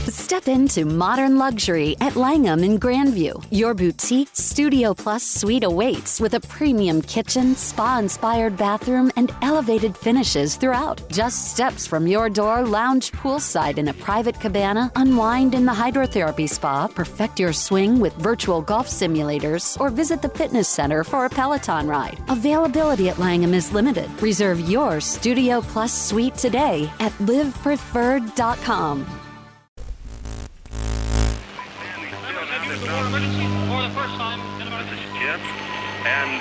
Step into modern luxury at Langham in Grandview. Your boutique Studio Plus suite awaits with a premium kitchen, spa-inspired bathroom, and elevated finishes throughout. Just steps from your door, lounge poolside in a private cabana, unwind in the hydrotherapy spa, perfect your swing with virtual golf simulators, or visit the fitness center for a Peloton ride. Availability at Langham is limited. Reserve your Studio Plus suite today at livepreferred.com. For the first time in about This is Jim, and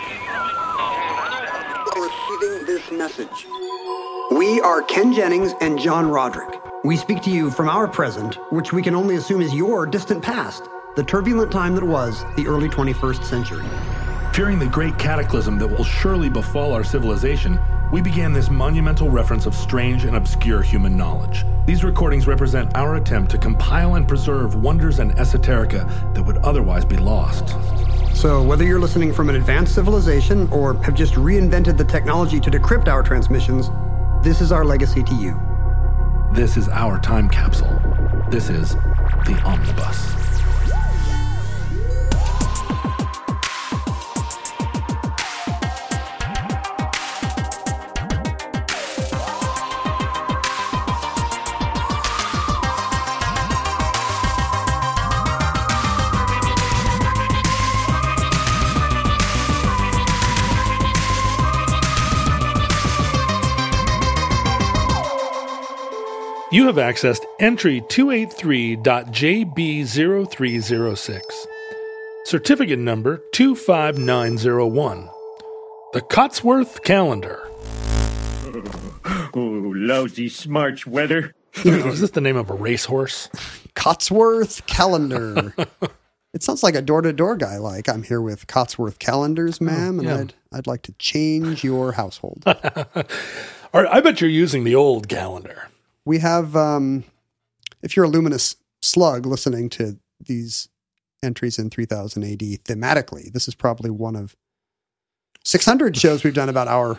receiving this message. We are Ken Jennings and John Roderick. We speak to you from our present, which we can only assume is your distant past, the turbulent time that was the early 21st century. Fearing the great cataclysm that will surely befall our civilization, we began this monumental reference of strange and obscure human knowledge. These recordings represent our attempt to compile and preserve wonders and esoterica that would otherwise be lost. So whether you're listening from an advanced civilization or have just reinvented the technology to decrypt our transmissions, this is our legacy to you. This is our time capsule. This is the Omnibus. You have accessed entry 283.jb0306. Certificate number 25901. The Cotsworth Calendar. Oh, lousy smarts weather. Is this the name of a racehorse? Cotsworth Calendar. It sounds like a door-to-door guy. Like, I'm here with Cotsworth Calendars, ma'am, and I'd like to change your household. I bet you're using the old calendar. We have, if you're a luminous slug listening to these entries in 3000 AD thematically, this is probably one of 600 shows we've done about our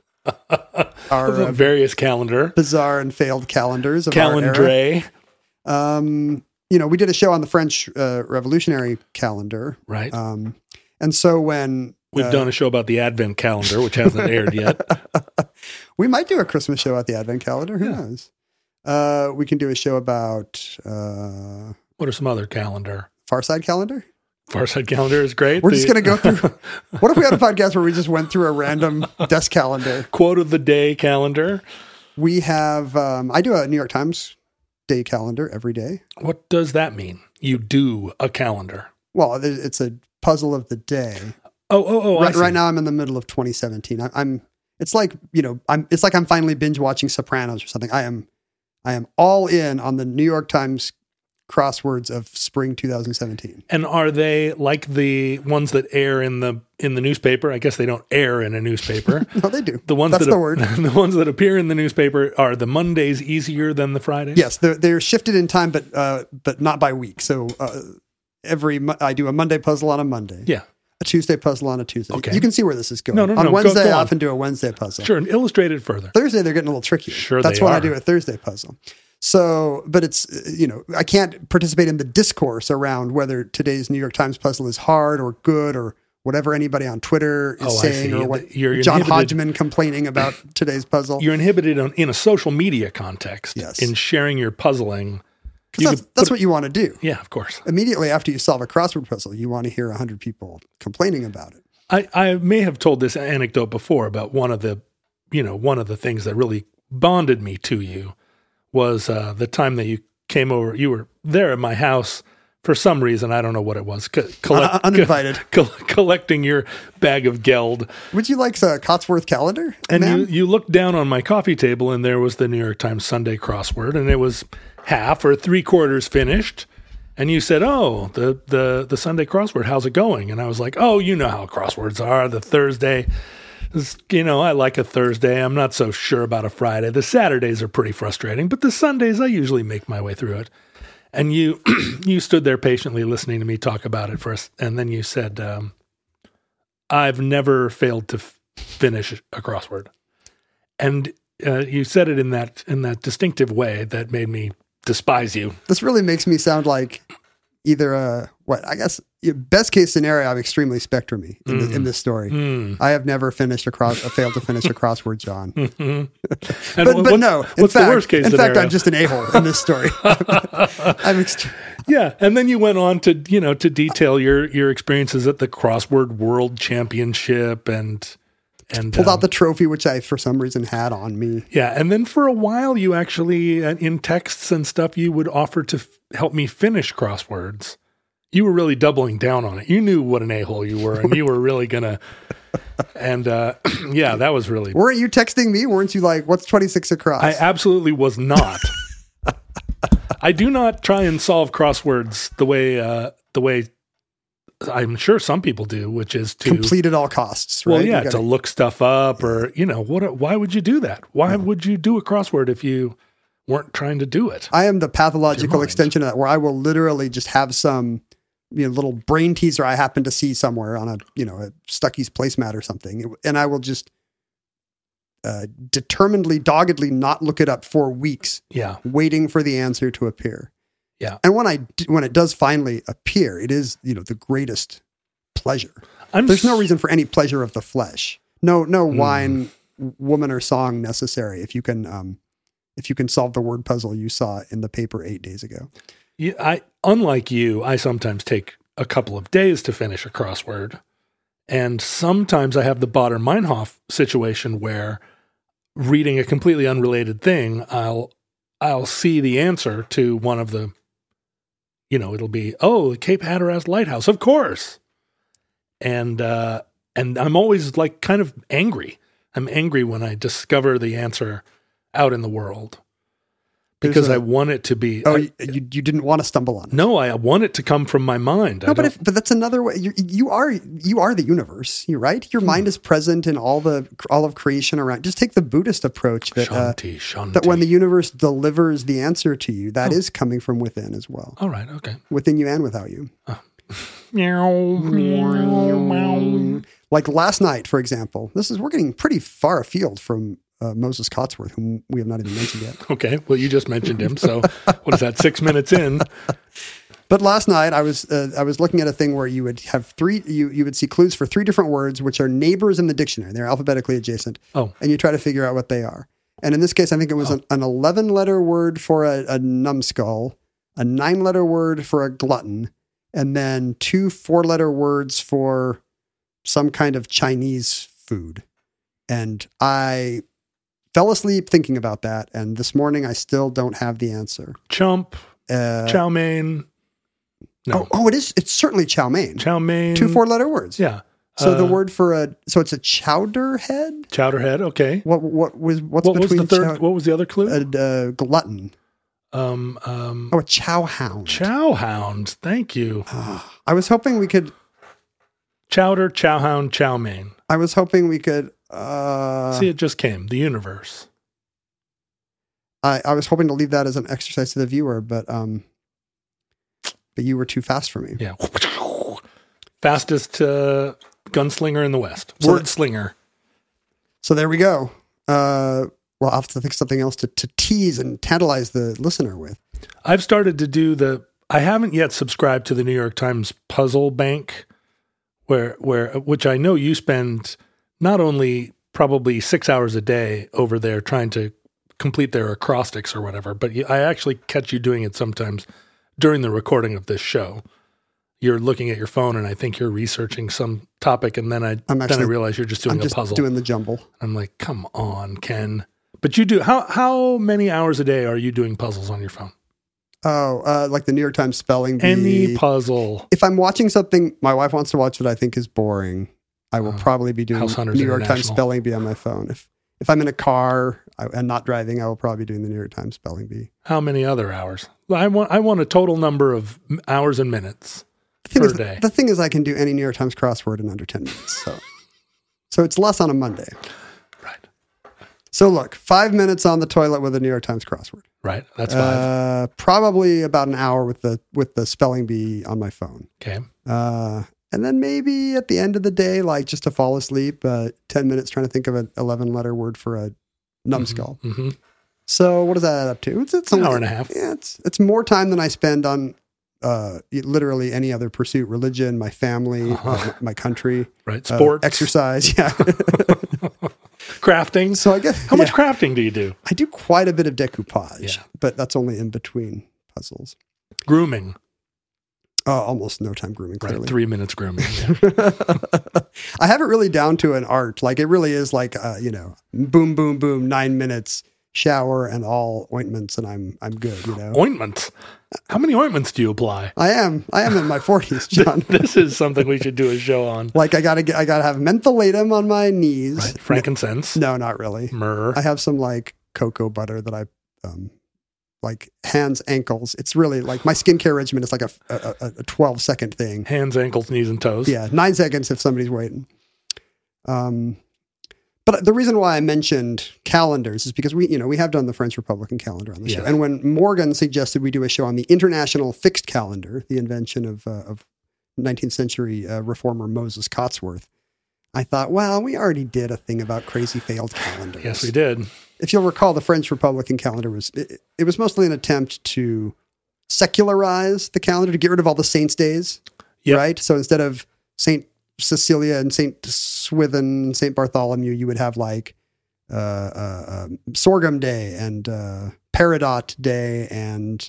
various calendar, bizarre and failed calendars of calendre. Our era. We did a show on the French Revolutionary calendar, right? And so when we've done a show about the Advent calendar, which hasn't aired yet, we might do a Christmas show at the Advent calendar. Who knows? We can do a show about what are some other calendar? Farside calendar. Farside calendar is great. We're just going to go through. What if we had a podcast where we just went through a random desk calendar? Quote of the day calendar. We have. I do a New York Times day calendar every day. What does that mean? You do a calendar? Well, it's a puzzle of the day. Oh! Right now, I'm in the middle of 2017. It's like I'm finally binge watching Sopranos or something. I am all in on the New York Times crosswords of spring 2017. And are they like the ones that air in the newspaper? I guess they don't air in a newspaper. No, they do. That's the word. The ones that appear in the newspaper, are the Mondays easier than the Fridays? Yes, they're shifted in time, but not by week. So I do a Monday puzzle on a Monday. Yeah. A Tuesday puzzle on a Tuesday. Okay. You can see where this is going. No. On Wednesday, go I on. often do a Wednesday puzzle. Sure, and illustrate it further. Thursday, they're getting a little tricky. Sure, That's they when are. I do a Thursday puzzle. So, but it's, I can't participate in the discourse around whether today's New York Times puzzle is hard or good or whatever anybody on Twitter is saying, or what John Hodgman complaining about today's puzzle. You're inhibited in a social media context in sharing your puzzling. That's what you want to do. Yeah, of course. Immediately after you solve a crossword puzzle, you want to hear 100 people complaining about it. I may have told this anecdote before about one of the things that really bonded me to you was the time that you came over. You were there at my house for some reason. I don't know what it was. Uninvited. Collecting your bag of geld. Would you like a Cotsworth calendar? And you looked down on my coffee table and there was the New York Times Sunday crossword and it was half or 3/4 finished. And you said, "Oh, the Sunday crossword, how's it going?" And I was like, "Oh, you know how crosswords are. The Thursday, I like a Thursday. I'm not so sure about a Friday. The Saturdays are pretty frustrating, but the Sundays, I usually make my way through it." And you stood there patiently listening to me talk about it first, and then you said, "I've never failed to finish a crossword," and you said it in that distinctive way that made me despise you. This really makes me sound like either best case scenario, I'm extremely spectrumy in this story. I have never failed to finish a crossword, John. but no, what's the worst case scenario? In fact, I'm just an a-hole in this story. Yeah, and then you went on to detail your experiences at the Crossword World Championship and pulled out the trophy, which I for some reason had on me. Yeah, and then for a while, you actually in texts and stuff, you would offer to help me finish crosswords. You were really doubling down on it. You knew what an a-hole you were, and you were really gonna. And yeah, that was really. Weren't you texting me? Weren't you like, "What's 26 across?" I absolutely was not. I do not try and solve crosswords the way I'm sure some people do, which is to complete at all costs. Right? Well, yeah, to look stuff up, or why would you do that? Why would you do a crossword if you weren't trying to do it? I am the pathological extension of that, where I will literally just have some little brain teaser I happen to see somewhere on a Stuckey's placemat or something, and I will just determinedly, doggedly not look it up for weeks. Yeah, waiting for the answer to appear. Yeah, and when it does finally appear, it is the greatest pleasure. There's no reason for any pleasure of the flesh. No wine, woman, or song necessary if you can solve the word puzzle you saw in the paper 8 days ago. Yeah, unlike you, I sometimes take a couple of days to finish a crossword, and sometimes I have the Baader-Meinhof situation where, reading a completely unrelated thing, I'll see the answer to one of the. It'll be, Cape Hatteras Lighthouse, of course. And I'm always like kind of angry. I'm angry when I discover the answer out in the world because I want it to be. Oh, you didn't want to stumble on it. No, I want it to come from my mind. No, but that's another way. You are the universe. You're right. Your mind is present in all of creation around. Just take the Buddhist approach that Shanti. That when the universe delivers the answer to you, that is coming from within as well. All right. Okay. Within you and without you. Like last night, for example. We're getting pretty far afield from Moses Cotsworth, whom we have not even mentioned yet. Okay, well, you just mentioned him, so what is that? 6 minutes in. But last night I was looking at a thing where you would have you would see clues for 3 different words which are neighbors in the dictionary. They're alphabetically adjacent. Oh, and you try to figure out what they are. And in this case, I think it was an 11-letter word for a numbskull, a 9-letter word for a glutton, and then 2 4-letter words for some kind of Chinese food. And I fell asleep thinking about that, and this morning I still don't have the answer. Chump, chow mein. No. Oh, it is. It's certainly chow mein. Chow mein. 2 4-letter words. Yeah. So the word for so it's a chowder head. Chowder head. Okay. What was the third? What was the other clue? A glutton. A chow hound. Chow hound. Thank you. I was hoping we could. Chowder, chow hound, chow mein. I was hoping we could. See, it just came. The universe. I was hoping to leave that as an exercise to the viewer, but you were too fast for me. Yeah. Fastest gunslinger in the West. Word slinger. So there we go. Well, I'll have to think something else to tease and tantalize the listener with. I've started to do I haven't yet subscribed to the New York Times Puzzle Bank, which I know you spend not only probably 6 hours a day over there trying to complete their acrostics or whatever, but I actually catch you doing it sometimes during the recording of this show. You're looking at your phone and I think you're researching some topic, and then I realize you're just doing a puzzle. Doing the jumble. I'm like, come on, Ken. But you do, how many hours a day are you doing puzzles on your phone? Oh, like the New York Times spelling bee. Any puzzle. If I'm watching something my wife wants to watch that I think is boring, I will probably be doing New York Times spelling bee on my phone. If I'm in a car and not driving, I will probably be doing the New York Times spelling bee. How many other hours? I want a total number of hours and minutes per day. The thing is, I can do any New York Times crossword in under 10 minutes. So it's less on a Monday. Right. So look, 5 minutes on the toilet with a New York Times crossword. Right. That's 5. Probably about an hour with the spelling bee on my phone. Okay. And then maybe at the end of the day, like just to fall asleep, 10 minutes trying to think of an 11-letter word for a numbskull. Mm-hmm. So what does that add up to? It's an hour and a half. Yeah, it's more time than I spend on literally any other pursuit: religion, my family, my country, right? Sports, exercise, yeah, crafting. So I guess how much crafting do you do? I do quite a bit of decoupage, but that's only in between puzzles. Grooming. Almost no time grooming. Clearly, right, 3 minutes grooming. Yeah. I have it really down to an art. Like it really is like boom, boom, boom, 9 minutes. Shower and all ointments, and I'm good. Ointments. How many ointments do you apply? I am in my 40s, John. This is something we should do a show on. Like I gotta have mentholatum on my knees. Right. Frankincense. No, not really. Myrrh. I have some like cocoa butter that I like hands, ankles. It's really like my skincare regimen is like a 12-second thing. Hands, ankles, knees, and toes. Yeah, 9 seconds if somebody's waiting. But the reason why I mentioned calendars is because we have done the French Republican calendar on the show. And when Morgan suggested we do a show on the International Fixed Calendar, the invention of 19th century reformer Moses Cotsworth, I thought, well, we already did a thing about crazy failed calendars. Yes, we did. If you'll recall, the French Republican calendar was mostly an attempt to secularize the calendar, to get rid of all the saints' days, right? So instead of St. Cecilia and St. Swithin and St. Bartholomew, you would have like Sorghum Day and Peridot Day and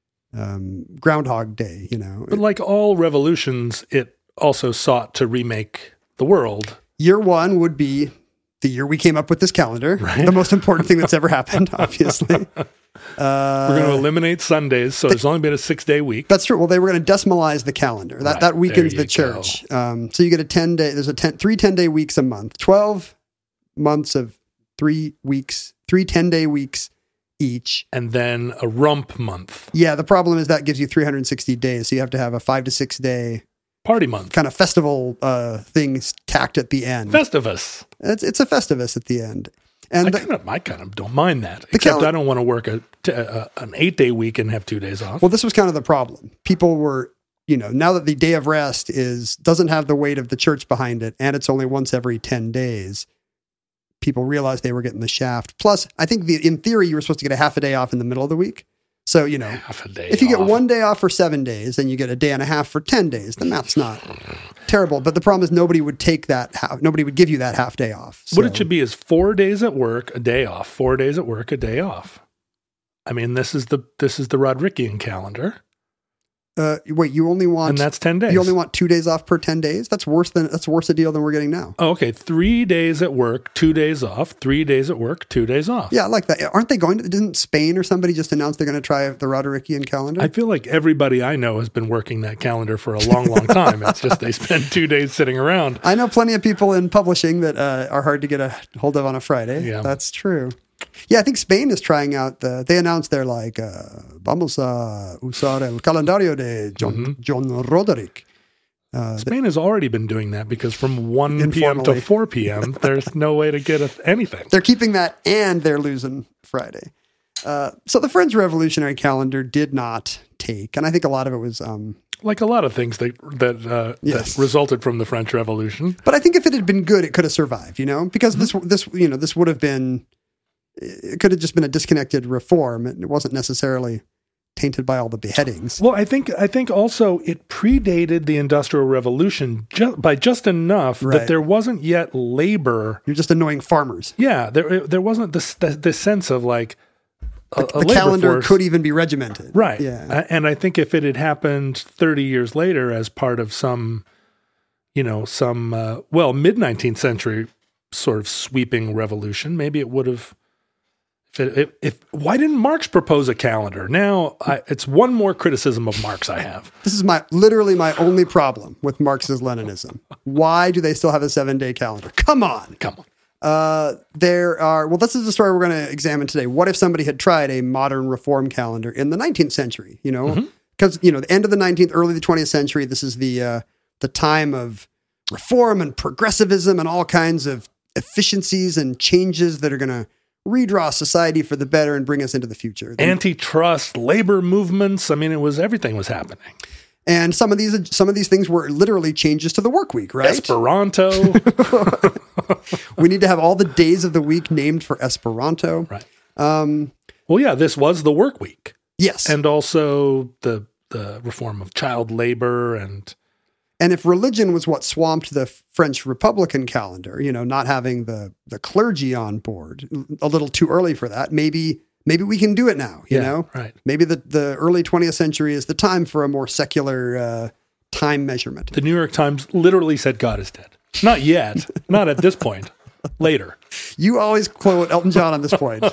Groundhog Day, But like all revolutions, it also sought to remake the world. Year one would be the year we came up with this calendar, right? The most important thing that's ever happened, obviously. We're going to eliminate Sundays, so there's only been a 6-day week. That's true. Well, they were going to decimalize the calendar. That weakens the church. So you get a 10-day. There's three 10-day weeks a month. 12 months of 3 weeks, 3 10-day weeks each, and then a rump month. Yeah, the problem is that gives you 360 days, so you have to have a 5 to 6 day party month, kind of festival things tacked at the end. Festivus. It's a Festivus at the end. And I kind of don't mind that. Except I don't want to work an 8-day week and have 2 days off. Well, this was kind of the problem. People were, now that the day of rest doesn't have the weight of the church behind it, and it's only once every 10 days, people realized they were getting the shaft. Plus, I think in theory, you were supposed to get a half a day off in the middle of the week. So, half a day if you get 1 day off for 7 days, then you get a day and a half for 10 days. The math's not terrible. But the problem is nobody would take that. Nobody would give you that half day off. So. What it should be is 4 days at work, a day off. 4 days at work, a day off. I mean, this is the Rodrickian calendar. Wait, you only want... And that's 10 days. You only want 2 days off per 10 days? That's worse a deal than we're getting now. Oh, okay. 3 days at work, 2 days off. 3 days at work, 2 days off. Yeah, I like that. Aren't they didn't Spain or somebody just announce they're going to try the Rodrickian calendar? I feel like everybody I know has been working that calendar for a long, long time. It's just they spend 2 days sitting around. I know plenty of people in publishing that are hard to get a hold of on a Friday. Yeah. That's true. Yeah, I think Spain is trying out they announced they're like, vamos a usar el calendario de John Roderick. Spain has already been doing that because from 1 p.m. to 4 p.m., there's no way to get anything. They're keeping that and they're losing Friday. So the French Revolutionary calendar did not take, and I think a lot of it was... like a lot of things that resulted from the French Revolution. But I think if it had been good, it could have survived, because this would have been... It could have just been a disconnected reform. It wasn't necessarily tainted by all the beheadings. Well, I think also it predated the Industrial Revolution by just enough that there wasn't yet labor. You're just annoying farmers. Yeah, there wasn't this sense of like the calendar force. Could even be regimented. Right. Yeah. And I think if it had happened 30 years later as part of some mid-19th century sort of sweeping revolution, maybe it would have... why didn't Marx propose a calendar? Now, it's one more criticism of Marx I have. This is literally my only problem with Marx's Leninism. Why do they still have a 7-day calendar? Come on. This is the story we're going to examine today. What if somebody had tried a modern reform calendar in the 19th century? Because, the end of the 19th, early the 20th century, this is the time of reform and progressivism and all kinds of efficiencies and changes that are going to redraw society for the better and bring us into the future. Antitrust, labor movements. I mean, everything was happening. And some of these things were literally changes to the work week, right? Esperanto. We need to have all the days of the week named for Esperanto. Right. Well, yeah, this was the work week. Yes. And also the reform of child labor and if religion was what swamped the French Republican calendar, not having the clergy on board, a little too early for that, maybe we can do it now, you know? Right. Maybe the early 20th century is the time for a more secular time measurement. The New York Times literally said God is dead. Not yet. Not at this point. Later. You always quote Elton John on this point.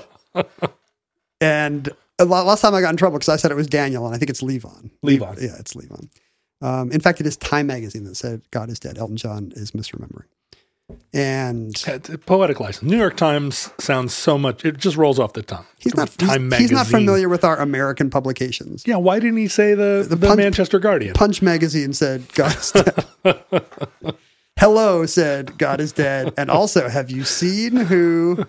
And last time I got in trouble because I said it was Daniel, and I think it's Levon. Levon. Yeah, it's Levon. In fact, it is Time magazine that said God is dead. Elton John is misremembering. And poetic license. New York Times sounds so much, it just rolls off the tongue. He's not familiar with our American publications. Yeah, why didn't he say the Manchester Guardian? Punch magazine said God is dead. Hello said God is dead. And also, have you seen who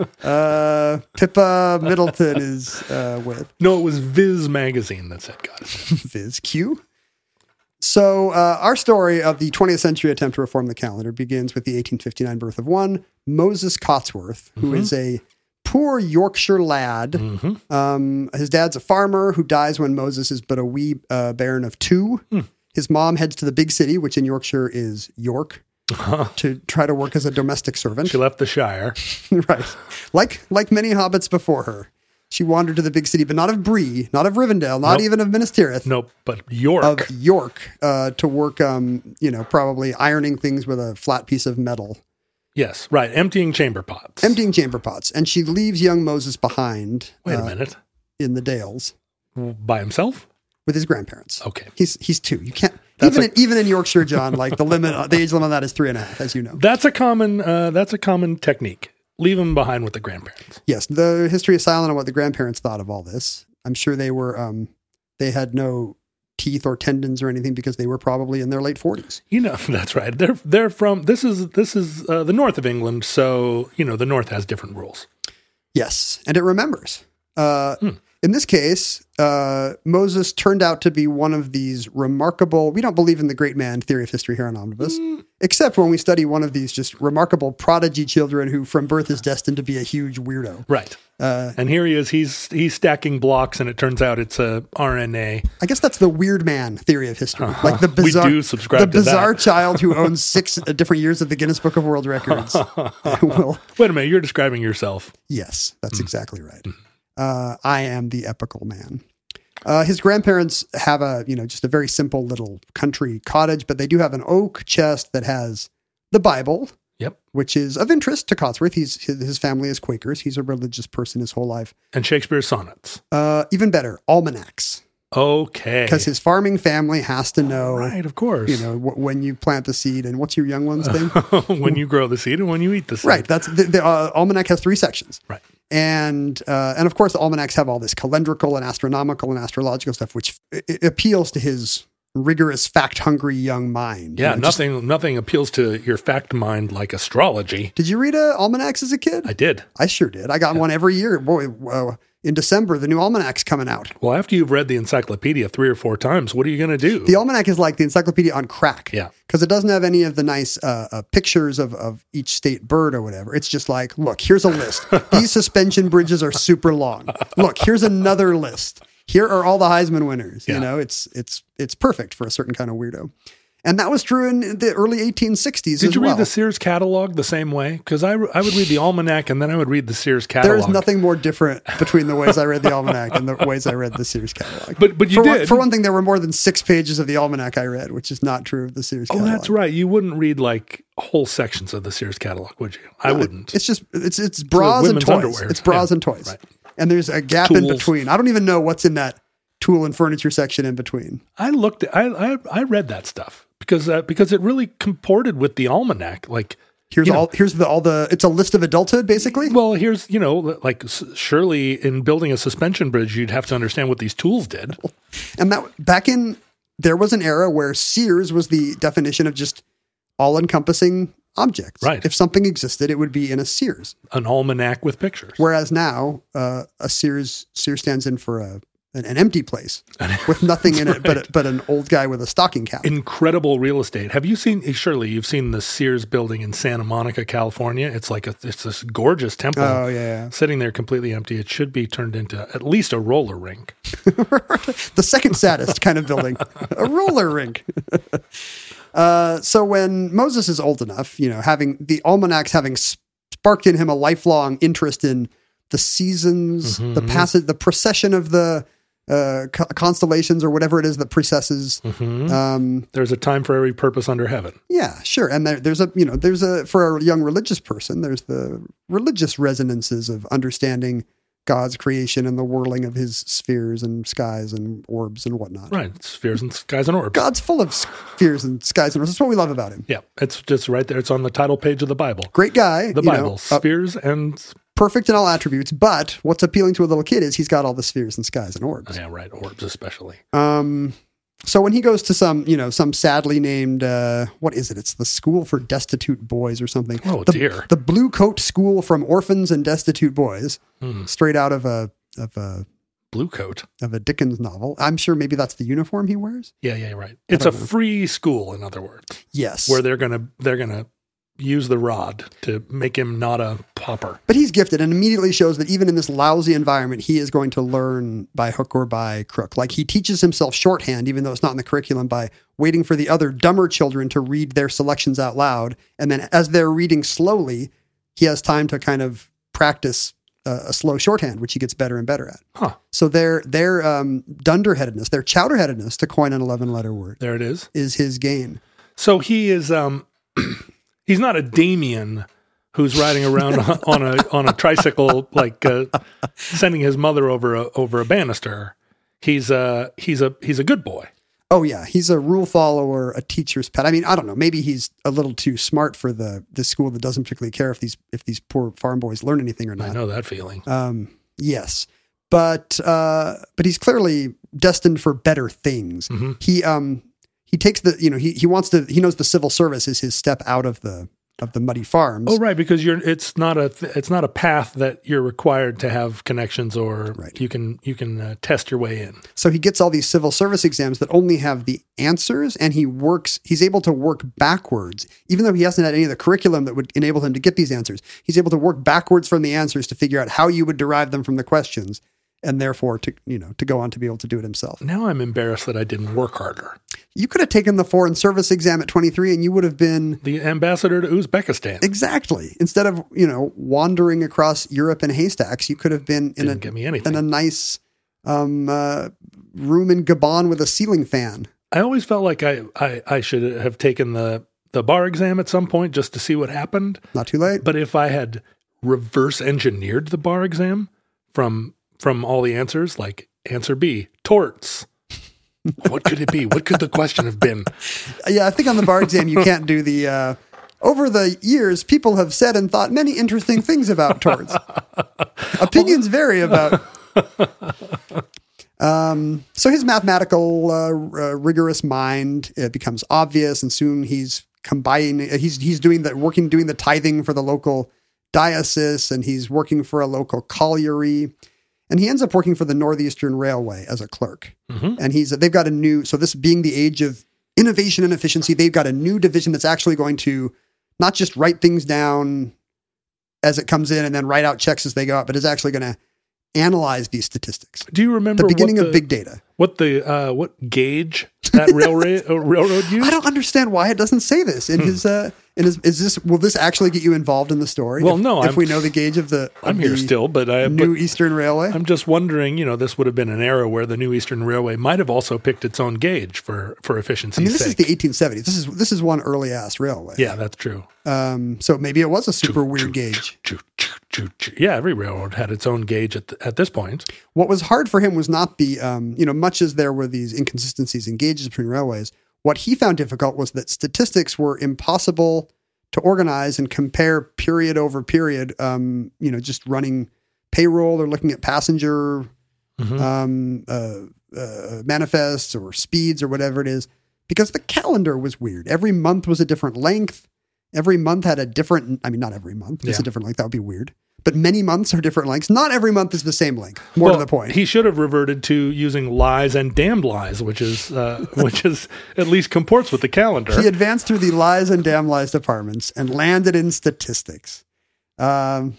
Pippa Middleton is with? No, it was Viz magazine that said God is dead. Viz Q? So our story of the 20th century attempt to reform the calendar begins with the 1859 birth of one Moses Cotsworth, who is a poor Yorkshire lad. His dad's a farmer who dies when Moses is but a wee bairn of 2. His mom heads to the big city, which in Yorkshire is York, to try to work as a domestic servant. She left the Shire. Right. Like many hobbits before her. She wandered to the big city, but not of Bree, not of Rivendell, not even of Minas Tirith. Nope, but York. Of York, to work, probably ironing things with a flat piece of metal. Yes, right. Emptying chamber pots. And she leaves young Moses behind. Wait a minute. In the Dales. By himself? With his grandparents. Okay. He's 2. You can't, even in Yorkshire, John, like the age limit on that is 3.5, as you know. That's a common technique. Leave them behind with the grandparents. Yes, the history is silent on what the grandparents thought of all this. I'm sure they were, they had no teeth or tendons or anything because they were probably in their late 40s. That's right. They're from, this is the north of England. So, the north has different rules. Yes. And it remembers. In this case, Moses turned out to be one of these remarkable, we don't believe in the great man theory of history here on Omnibus, except when we study one of these just remarkable prodigy children who from birth is destined to be a huge weirdo. Right. And here he is, he's stacking blocks and it turns out it's a RNA. I guess that's the weird man theory of history. Like the bizarre, we do subscribe to bizarre that. child who owns 6 different years of the Guinness Book of World Records. Wait a minute, you're describing yourself. Yes, that's exactly right. I am the epical man. His grandparents have just a very simple little country cottage, but they do have an oak chest that has the Bible, which is of interest to Cotsworth. His family is Quakers. He's a religious person his whole life. And Shakespeare's sonnets. Even better, almanacs. Okay. Because his farming family has to know. Right, of course. When you plant the seed and what's your young one's thing? When you grow the seed and when you eat the seed. Right. That's the almanac has 3 sections. Right. And of course, the almanacs have all this calendrical and astronomical and astrological stuff, which it appeals to his rigorous, fact-hungry young mind. Yeah, nothing appeals to your fact mind like astrology. Did you read almanacs as a kid? I did. I sure did. I got one every year. Boy, in December, the new almanac's coming out. Well, after you've read the encyclopedia 3 or 4 times, what are you going to do? The almanac is like the encyclopedia on crack. Yeah. Because it doesn't have any of the nice pictures of each state bird or whatever. It's just like, look, here's a list. These suspension bridges are super long. Look, here's another list. Here are all the Heisman winners. Yeah. It's perfect for a certain kind of weirdo. And that was true in the early 1860s Did you read the Sears catalog the same way? Because I would read the almanac and then I would read the Sears catalog. There is nothing more different between the ways I read the almanac and the ways I read the Sears catalog. But you did. For one thing, there were more than 6 pages of the almanac I read, which is not true of the Sears catalog. Oh, that's right. You wouldn't read like whole sections of the Sears catalog, would you? I wouldn't. It's just, it's bras and toys. Underwear. It's bras and toys. Right. And there's a gap in between. I don't even know what's in that tool and furniture section in between. I read that stuff. Because it really comported with the almanac. Like here's all the it's a list of adulthood basically. Well, here's like surely in building a suspension bridge, you'd have to understand what these tools did. And that there was an era where Sears was the definition of just all-encompassing objects. Right. If something existed, it would be in a Sears, an almanac with pictures. Whereas now, a Sears stands in for an empty place with nothing in it but an old guy with a stocking cap. Incredible real estate. Have you seen? Surely you've seen the Sears building in Santa Monica, California. It's like it's this gorgeous temple. Oh yeah, sitting there completely empty. It should be turned into at least a roller rink. The second saddest kind of building, a roller rink. So when Moses is old enough, having the almanacs having sparked in him a lifelong interest in the seasons, the passage, the procession of the constellations or whatever it is that precesses. There's a time for every purpose under heaven. Yeah, sure. And there's a for a young religious person, there's the religious resonances of understanding God's creation and the whirling of his spheres and skies and orbs and whatnot. Right. Spheres and skies and orbs. God's full of spheres and skies and orbs. That's what we love about him. Yeah. It's just right there. It's on the title page of the Bible. Great guy. The Bible. Spheres and... perfect in all attributes, but what's appealing to a little kid is he's got all the spheres and skies and orbs. Yeah, right. Orbs especially. So when he goes to some sadly named, what is it? It's the School for Destitute Boys or something. Oh, dear. The Blue Coat School from Orphans and Destitute Boys, straight out of a Blue Coat of a Dickens novel. I'm sure maybe that's the uniform he wears. Yeah, right. It's a free school, in other words. Yes, where they're gonna use the rod to make him not a pauper. But he's gifted and immediately shows that even in this lousy environment, he is going to learn by hook or by crook. Like he teaches himself shorthand, even though it's not in the curriculum, by waiting for the other dumber children to read their selections out loud. And then as they're reading slowly, he has time to kind of practice a slow shorthand, which he gets better and better at. Huh. So their dunderheadedness, their chowderheadedness, to coin an 11-letter word. There it is his gain. So he is... he's not a Damien who's riding around on a tricycle, like sending his mother over a banister. He's a good boy. Oh yeah, he's a rule follower, a teacher's pet. I mean, I don't know. Maybe he's a little too smart for the school that doesn't particularly care if these poor farm boys learn anything or not. I know that feeling. Yes, but he's clearly destined for better things. He takes he knows the civil service is his step out of the muddy farms. Oh, right. Because it's not a path that you're required to have connections or you can test your way in. So he gets all these civil service exams that only have the answers, and he's able to work backwards, even though he hasn't had any of the curriculum that would enable him to get these answers. He's able to work backwards from the answers to figure out how you would derive them from the questions, and therefore to go on to be able to do it himself. Now I'm embarrassed that I didn't work harder. You could have taken the Foreign Service exam at 23 and you would have been... the ambassador to Uzbekistan. Exactly. Instead of, wandering across Europe in haystacks, you could have been in a nice room in Gabon with a ceiling fan. I always felt like I should have taken the bar exam at some point just to see what happened. Not too late. But if I had reverse engineered the bar exam from all the answers, like answer B, torts. What could it be? What could the question have been? Yeah, I think on the bar exam, you can't do the, over the years, people have said and thought many interesting things about torts. Opinions vary about. So his mathematical, rigorous mind, it becomes obvious, and soon he's combining, he's doing the tithing for the local diocese, and he's working for a local colliery. And he ends up working for the Northeastern Railway as a clerk. And they've got so this being the age of innovation and efficiency, they've got a new division that's actually going to not just write things down as it comes in and then write out checks as they go out, but is actually going to analyze these statistics. Do you remember the beginning of big data? What gauge that railroad used? I don't understand why it doesn't say this in his. Will this actually get you involved in the story? Well, if we know the gauge of the. I'm here still, but New Eastern Railway. I'm just wondering. This would have been an era where the New Eastern Railway might have also picked its own gauge for efficiency's sake. This is the 1870s. This is one early ass railway. Yeah, that's true. So maybe it was a super weird gauge. Yeah, every railroad had its own gauge at this point. What was hard for him was not the, much as there were these inconsistencies in gauges between railways, what he found difficult was that statistics were impossible to organize and compare period over period, just running payroll or looking at passenger manifests or speeds or whatever it is, because the calendar was weird. Every month was a different length. Every month had a different, not every month, it's a different length. That would be weird. but many months are different lengths. Not every month is the same length. More to the point. He should have reverted to using lies and damned lies, which is at least comports with the calendar. He advanced through the lies and damn lies departments and landed in statistics. You know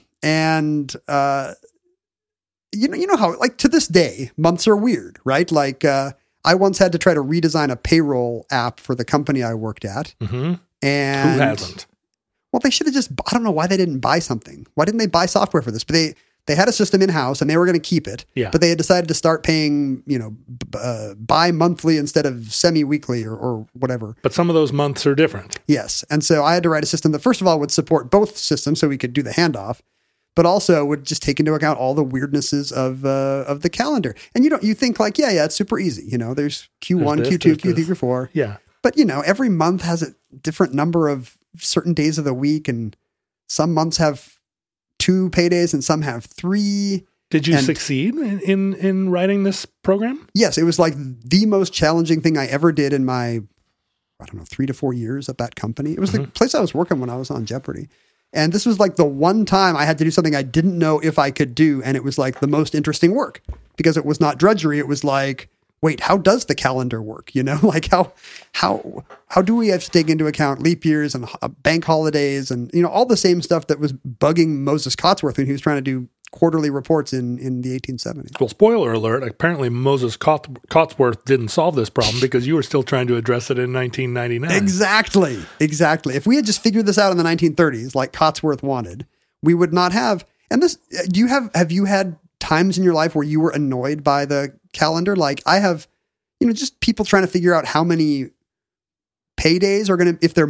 how, like, to this day, months are weird, right? Like, I once had to try to redesign a payroll app for the company I worked at. Mm-hmm. And who hasn't? Well, they should have just, I don't know why they didn't buy something. Why didn't they buy software for this? But they had a system in-house and they were going to keep it. Yeah. But they had decided to start paying, bi-monthly instead of semi-weekly or whatever. But some of those months are different. Yes. And so I had to write a system that, first of all, would support both systems so we could do the handoff, but also would just take into account all the weirdnesses of the calendar. And you think like, yeah, it's super easy. You know, there's Q1, Q2, Q3, Q4. Yeah. But, every month has a different number of certain days of the week, and some months have 2 paydays and some have 3. Did you succeed in writing this program? Yes, it was like the most challenging thing I ever did in my, 3 to 4 years at that company. It was the place I was working when I was on Jeopardy. And this was like the one time I had to do something I didn't know if I could do. And it was like the most interesting work because it was not drudgery. It was like, wait, how does the calendar work? Like how do we have to take into account leap years and bank holidays and, all the same stuff that was bugging Moses Cotsworth when he was trying to do quarterly reports in the 1870s. Well, spoiler alert, apparently Moses Cotsworth didn't solve this problem because you were still trying to address it in 1999. Exactly. If we had just figured this out in the 1930s, like Cotsworth wanted, we would not have. And this, have you had times in your life where you were annoyed by the calendar? Like I have, just people trying to figure out how many paydays are going to, if their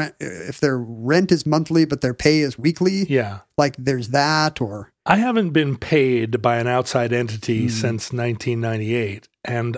rent is monthly, but their pay is weekly. Yeah. Like there's that, or I haven't been paid by an outside entity since 1998. And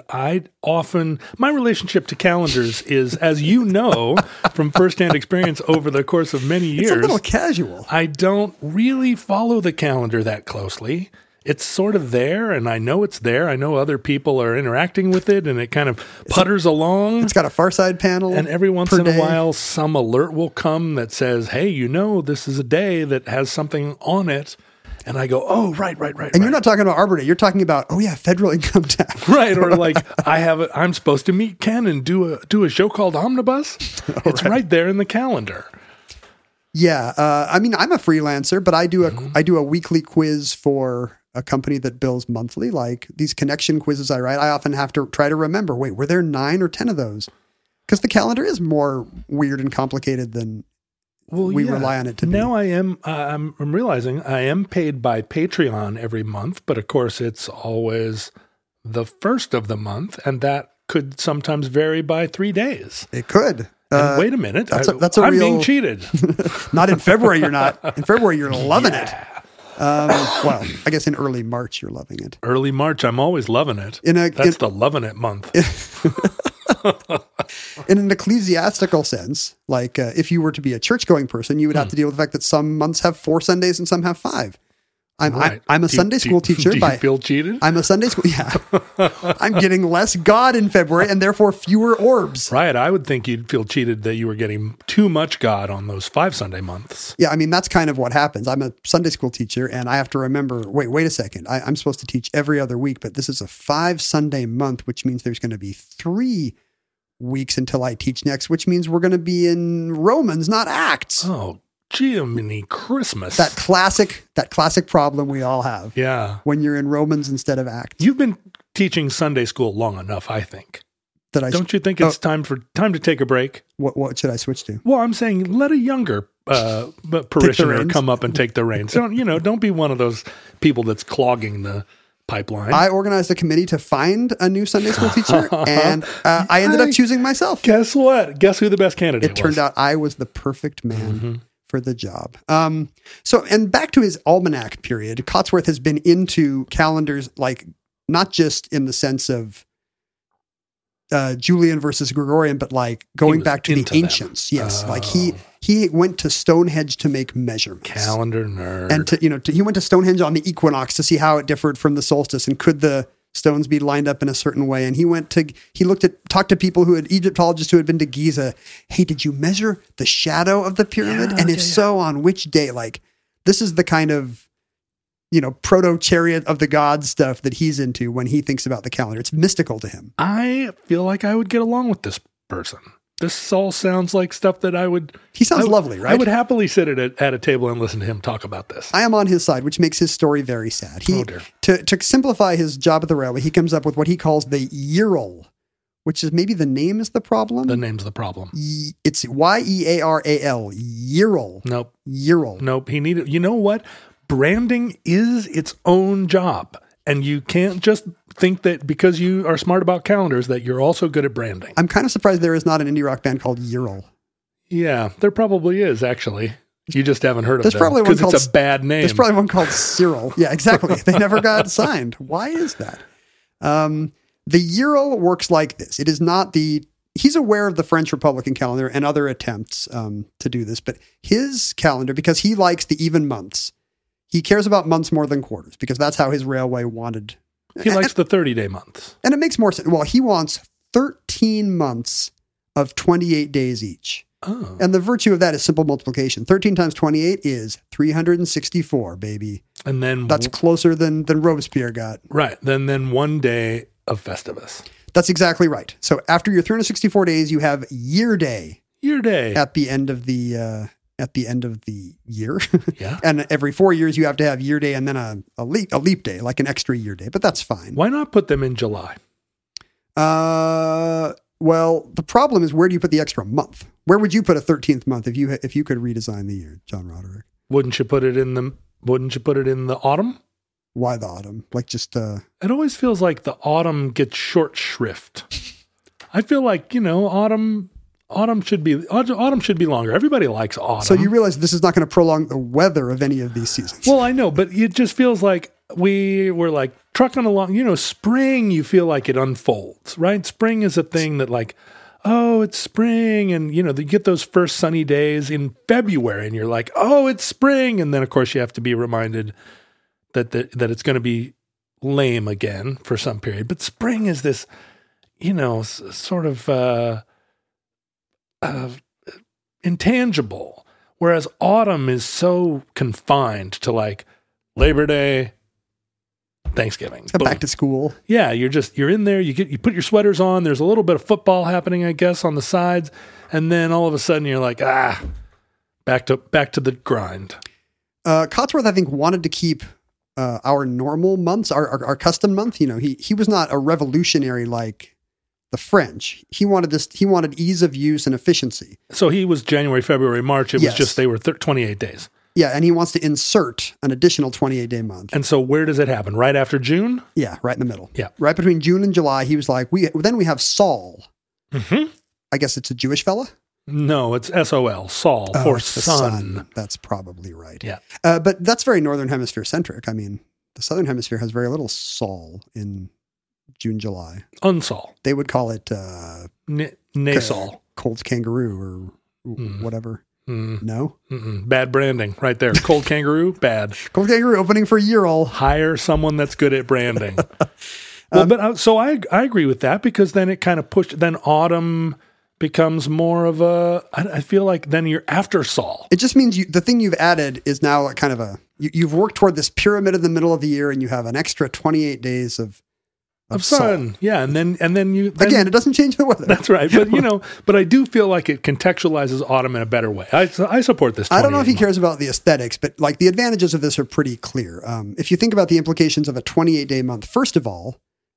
my relationship to calendars is, as you know, from firsthand experience over the course of many years, it's a little casual. I don't really follow the calendar that closely. It's sort of there, and I know it's there. I know other people are interacting with it, and it kind of putters along. It's got a Far Side panel. And every once in a while, some alert will come that says, hey, this is a day that has something on it. And I go, oh, right. And you're not talking about Arbor Day. You're talking about, federal income tax. Right. Or like I'm supposed to meet Ken and do a show called Omnibus. It's right there in the calendar. Yeah. I'm a freelancer, but I do a weekly quiz for a company that bills monthly. Like these connection quizzes I write, I often have to try to remember, wait, were there 9 or 10 of those? Because the calendar is more weird and complicated than we rely on it to be. Now I'm realizing I am paid by Patreon every month, but of course it's always the first of the month, and that could sometimes vary by 3 days. It could. And wait a minute. I'm being cheated. Not in February, you're not. In February, you're loving it. Well, I guess in early March, you're loving it. Early March, I'm always loving it. That's the loving it month. In an ecclesiastical sense, like if you were to be a church-going person, you would have to deal with the fact that some months have 4 Sundays and some have 5. I'm a Sunday school teacher. Do you feel cheated? I'm a Sunday school. Yeah. I'm getting less God in February and therefore fewer orbs. Right. I would think you'd feel cheated that you were getting too much God on those 5 Sunday months. Yeah. That's kind of what happens. I'm a Sunday school teacher and I have to remember, wait a second. I'm supposed to teach every other week, but this is a 5 Sunday month, which means there's going to be 3 weeks until I teach next, which means we're going to be in Romans, not Acts. Oh, Jiminy Christmas. That classic problem we all have. Yeah. When you're in Romans instead of Acts. You've been teaching Sunday school long enough, I think. Don't you think it's time to take a break? What should I switch to? Well, I'm saying let a younger parishioner come up and take the reins. Don't be one of those people that's clogging the pipeline. I organized a committee to find a new Sunday school teacher, and I ended up choosing myself. Guess what? Guess who the best candidate was? It turned out I was the perfect man for the job. And back to his almanac period, Cotsworth has been into calendars, like not just in the sense of Julian versus Gregorian, but like going back to the ancients. Them. Yes. Like he went to Stonehenge to make measurements. Calendar nerd. And he went to Stonehenge on the equinox to see how it differed from the solstice and could the stones be lined up in a certain way. And talked to people Egyptologists who had been to Giza. Hey, did you measure the shadow of the pyramid? So on which day? Like, this is the kind of proto chariot of the gods stuff that he's into when he thinks about the calendar. It's mystical to him. I feel like I would get along with this person. This all sounds like stuff that I would... He sounds lovely, right? I would happily sit at a table and listen to him talk about this. I am on his side, which makes his story very sad. Dear. To simplify his job at the railway, he comes up with what he calls the Ural, which is maybe the name is the problem? The name's the problem. It's Yearal. Ural. Nope. Ural. Nope. He needed... You know what? Branding is its own job. And you can't just think that because you are smart about calendars that you're also good at branding. I'm kind of surprised there is not an indie rock band called Ural. Yeah, there probably is, actually. You just haven't heard of there's them because it's a bad name. There's probably one called Cyril. Yeah, exactly. They never got signed. Why is that? The Ural works like this. It is not he's aware of the French Republican calendar and other attempts to do this, but his calendar, because he likes the even months, he cares about months more than quarters because that's how his railway wanted. He likes the 30-day months. And it makes more sense. Well, he wants 13 months of 28 days each. Oh. And the virtue of that is simple multiplication. 13 times 28 is 364, baby. And then that's closer than Robespierre got. Right. Then 1 day of Festivus. That's exactly right. So after your 364 days, you have Year Day. Year Day. At the end of the year. Yeah. And every 4 years you have to have Year Day and then a leap day, like an extra Year Day, but that's fine. Why not put them in July? Well, the problem is, where do you put the extra month? Where would you put a 13th month if you could redesign the year, John Roderick? Wouldn't you put it in the autumn? Why the autumn? Like just It always feels like the autumn gets short shrift. I feel like, autumn should be longer. Everybody likes autumn. So you realize this is not going to prolong the weather of any of these seasons. Well, I know, but it just feels like we were like trucking along. Spring, you feel like it unfolds, right? Spring is a thing that like, oh, it's spring. And, you get those first sunny days in February and you're like, oh, it's spring. And then, of course, you have to be reminded that it's going to be lame again for some period. But spring is this, sort of intangible, whereas autumn is so confined to like Labor Day, Thanksgiving, back to school. Yeah, you're in there. You put your sweaters on. There's a little bit of football happening, I guess, on the sides, and then all of a sudden you're like, back to the grind. Cotsworth, I think, wanted to keep our normal months, our custom month. He was not a revolutionary like the French. He wanted ease of use and efficiency. So he was January, February, March. It was just they were 28 days. Yeah, and he wants to insert an additional 28-day month. And so where does it happen? Right after June? Yeah, right in the middle. Yeah. Right between June and July, he was like, then we have Saul. Mm-hmm. I guess it's a Jewish fella? No, it's S-O-L, Saul, for sun. That's probably right. Yeah. But that's very Northern Hemisphere centric. I mean, the Southern Hemisphere has very little Saul in June, July. Unsol. They would call it Nasol. Cold Kangaroo or whatever. No? Bad branding right there. Cold Kangaroo, bad. Cold Kangaroo opening for Ural. Hire someone that's good at branding. So I agree with that because then it kind of then autumn becomes more of I feel like then you're after Saul. It just means the thing you've added is now kind of you've worked toward this pyramid in the middle of the year and you have an extra 28 days of sun. Yeah. And then again, it doesn't change the weather. That's right. But but I do feel like it contextualizes autumn in a better way. I support this. I don't know if he cares about the aesthetics, but like the advantages of this are pretty clear. If you think about the implications of a 28-day month, first of all,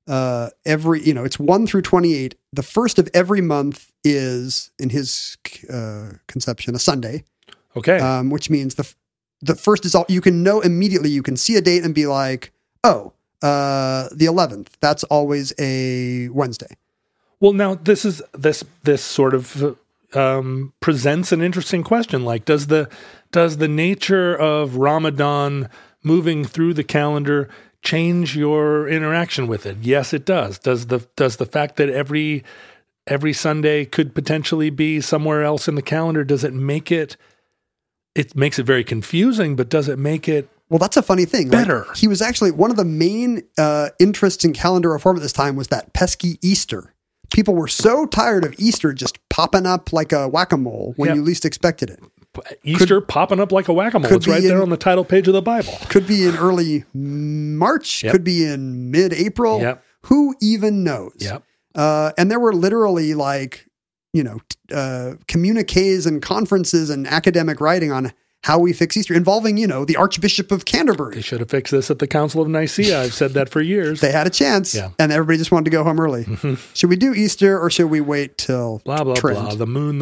it's 1 through 28. The first of every month is, in his conception, a Sunday. Okay. Which means the first is all you can know immediately. You can see a date and be like, oh, the 11th. That's always a Wednesday. Well, now this sort of presents an interesting question. Like, does the nature of Ramadan moving through the calendar change your interaction with it? Yes, it does. Does the fact that every Sunday could potentially be somewhere else in the calendar, does it make it? It makes it very confusing, but does it make it? Well, that's a funny thing. Better. Like, he was actually one of the main interests in calendar reform at this time was that pesky Easter. People were so tired of Easter just popping up like a whack-a-mole when you least expected it. Easter popping up like a whack-a-mole. It's right there on the title page of the Bible. Could be in early March. Could be in mid-April. Yep. Who even knows? Yep. And there were literally communiques and conferences and academic writing on how we fix Easter involving, the Archbishop of Canterbury. They should have fixed this at the Council of Nicaea. I've said that for years. They had a chance, and everybody just wanted to go home early. Should we do Easter or should we wait till blah, blah, Trent? blah, the moon.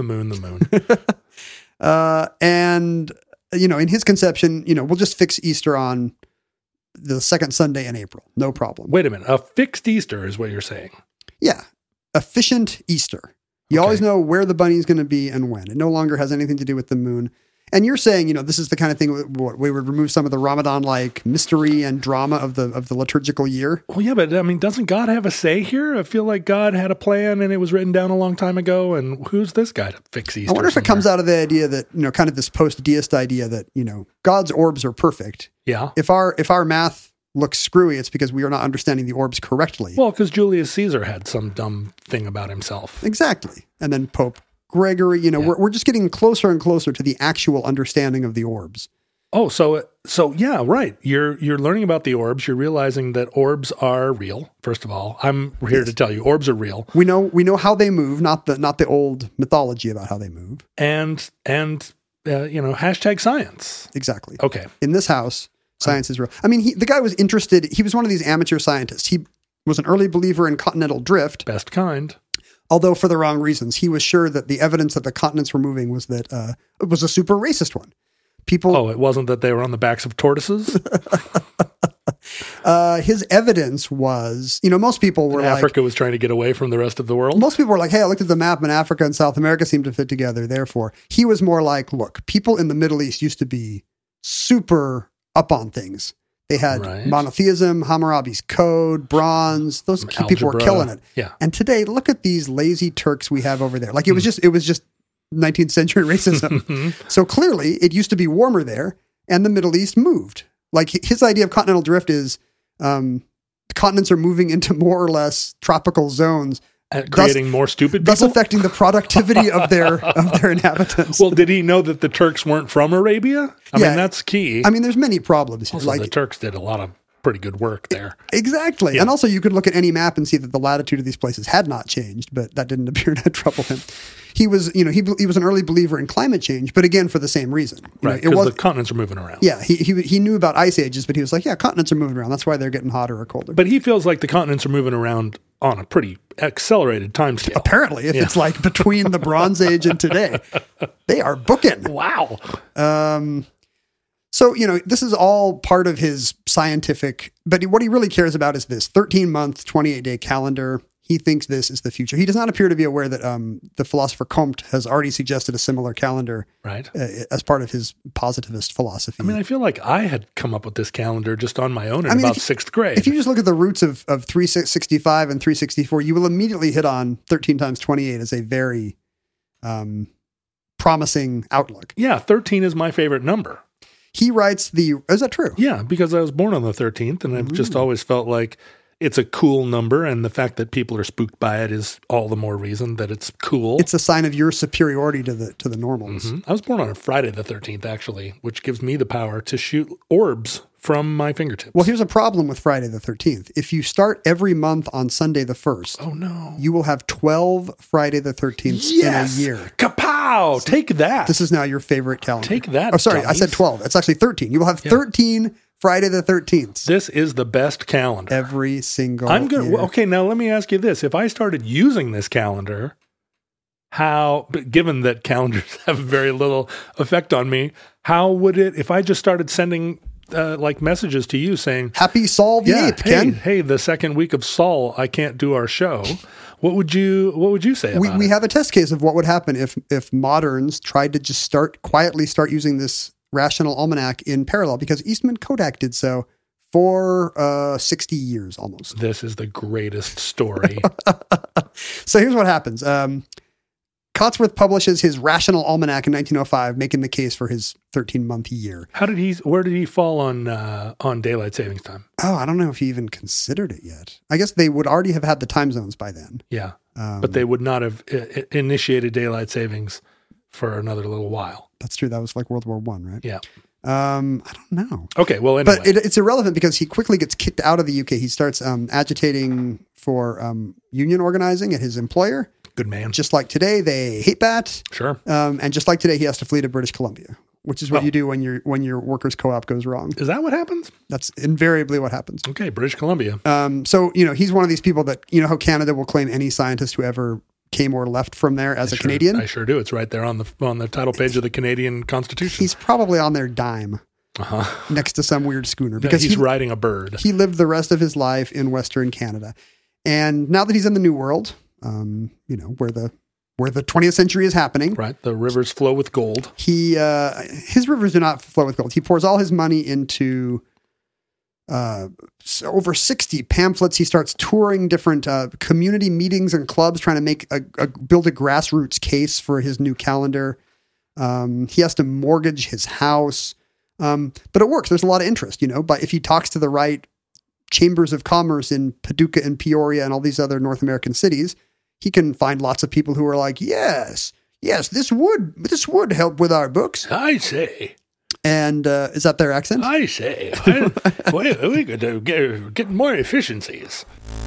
And, in his conception, we'll just fix Easter on the second Sunday in April. No problem. Wait a minute. A fixed Easter is what you're saying. Yeah. Efficient Easter. You always know where the bunny is going to be and when. It no longer has anything to do with the moon. And you're saying, this is the kind of thing we would remove some of the Ramadan-like mystery and drama of the liturgical year. Well, yeah, but doesn't God have a say here? I feel like God had a plan and it was written down a long time ago. And who's this guy to fix Easter? I wonder if it comes out of the idea that, kind of this post-deist idea that, God's orbs are perfect. Yeah. If our math looks screwy, it's because we are not understanding the orbs correctly. Well, because Julius Caesar had some dumb thing about himself. Exactly. And then Pope Gregory, we're just getting closer and closer to the actual understanding of the orbs. Oh, so yeah, right. You're learning about the orbs. You're realizing that orbs are real. First of all, I'm here to tell you, orbs are real. We know how they move, not the old mythology about how they move. And hashtag science. Exactly. Okay. In this house, science is real. I mean, the guy was interested. He was one of these amateur scientists. He was an early believer in continental drift. Best kind. Although for the wrong reasons. He was sure that the evidence that the continents were moving was that it was a super racist one. It wasn't that they were on the backs of tortoises? His evidence was, most people were Africa was trying to get away from the rest of the world. Most people were like, hey, I looked at the map and Africa and South America seem to fit together. Therefore, he was more like, look, people in the Middle East used to be super up on things. They had monotheism, Hammurabi's Code, bronze. Those people were killing it. Yeah. And today, look at these lazy Turks we have over there. Like it was just 19th century racism. So clearly, it used to be warmer there, and the Middle East moved. Like his idea of continental drift is continents are moving into more or less tropical zones. Creating more stupid people? Thus affecting the productivity of their inhabitants. Well, did he know that the Turks weren't from Arabia? I mean, that's key. I mean, there's many problems here. Also, the Turks did a lot of pretty good work there. Exactly. Yeah. And also you could look at any map and see that the latitude of these places had not changed, but that didn't appear to trouble him. He was, he was an early believer in climate change, but again, for the same reason. Right, because the continents are moving around. Yeah, he knew about ice ages, but he was like, yeah, continents are moving around. That's why they're getting hotter or colder. But he feels like the continents are moving around on a pretty accelerated time scale. Apparently, if it's like between the Bronze Age and today, they are booking. Wow. So, this is all part of his scientific, but what he really cares about is this 13-month, 28-day calendar. He thinks this is the future. He does not appear to be aware that the philosopher Comte has already suggested a similar calendar as part of his positivist philosophy. I mean, I feel like I had come up with this calendar just on my own in about sixth grade. If you just look at the roots of 365 and 364, you will immediately hit on 13 times 28 as a very promising outlook. Yeah, 13 is my favorite number. He writes is that true? Yeah, because I was born on the 13th, and I've just always felt like it's a cool number, and the fact that people are spooked by it is all the more reason that it's cool. It's a sign of your superiority to the normals. Mm-hmm. I was born on a Friday the 13th, actually, which gives me the power to shoot orbs from my fingertips. Well, here's a problem with Friday the 13th. If you start every month on Sunday the 1st, you will have 12 Friday the 13th in a year. Kapow! Take that. This is now your favorite calendar. Take that. Oh, sorry, dummies. I said 12. It's actually 13. You will have 13 Friday the 13th. This is the best calendar. Every single year. Okay, now let me ask you this. If I started using this calendar, given that calendars have very little effect on me, how would it, if I just started sending messages to you saying, Happy Saul the 8th, Ken. Hey, the second week of Saul, I can't do our show. What would you say about it? We have a test case of what would happen if moderns tried to just quietly start using this rational almanac in parallel, because Eastman Kodak did so for 60 years almost. This is the greatest story. So here's what happens. Cotsworth publishes his Rational Almanac in 1905, making the case for his 13-month year. Where did he fall on daylight savings time? Oh, I don't know if he even considered it yet. I guess they would already have had the time zones by then. Yeah, but they would not have initiated daylight savings for another little while. That's true. That was like World War I, right? Yeah. I don't know. Okay, well, anyway. But it's irrelevant because he quickly gets kicked out of the UK. He starts agitating for union organizing at his employer. Good man. Just like today, they hate that. Sure. And just like today, he has to flee to British Columbia, which is what you do when your workers' co-op goes wrong. Is that what happens? That's invariably what happens. Okay, British Columbia. So, he's one of these people that, how Canada will claim any scientist who ever came or left from there as a Canadian. I sure do. It's right there on the title page of the Canadian Constitution. He's probably on their dime next to some weird schooner because he's riding a bird. He lived the rest of his life in Western Canada. And now that he's in the New World, where the 20th century is happening. Right. The rivers flow with gold. His rivers do not flow with gold. He pours all his money into over 60 pamphlets. He starts touring different community meetings and clubs, trying to build a grassroots case for his new calendar. He has to mortgage his house, but it works. There's a lot of interest, but if he talks to the right chambers of commerce in Paducah and Peoria and all these other North American cities, he can find lots of people who are like, yes, this would help with our books. I say. And is that their accent? I say. We could get more efficiencies.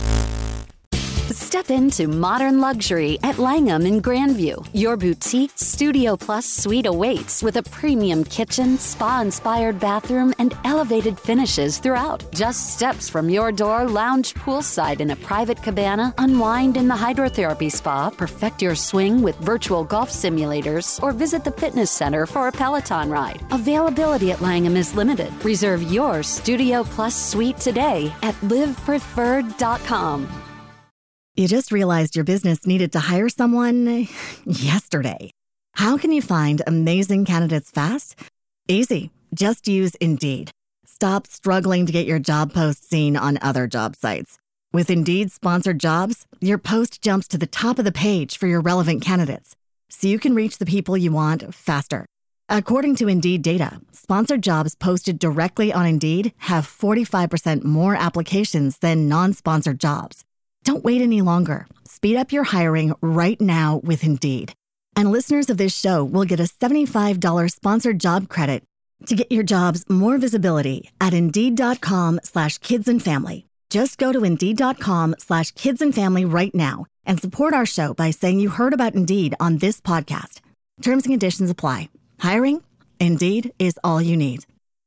Step into modern luxury at Langham in Grandview. Your boutique Studio Plus suite awaits with a premium kitchen, spa-inspired bathroom, and elevated finishes throughout. Just steps from your door, lounge poolside in a private cabana, unwind in the hydrotherapy spa, perfect your swing with virtual golf simulators, or visit the fitness center for a Peloton ride. Availability at Langham is limited. Reserve your Studio Plus suite today at livepreferred.com. You just realized your business needed to hire someone yesterday. How can you find amazing candidates fast? Easy. Just use Indeed. Stop struggling to get your job post seen on other job sites. With Indeed sponsored jobs, your post jumps to the top of the page for your relevant candidates, so you can reach the people you want faster. According to Indeed data, sponsored jobs posted directly on Indeed have 45% more applications than non-sponsored jobs. Don't wait any longer. Speed up your hiring right now with Indeed. And listeners of this show will get a $75 sponsored job credit to get your jobs more visibility at Indeed.com/kidsandfamily. Just go to Indeed.com/kidsandfamily right now and support our show by saying you heard about Indeed on this podcast. Terms and conditions apply. Hiring? Indeed is all you need.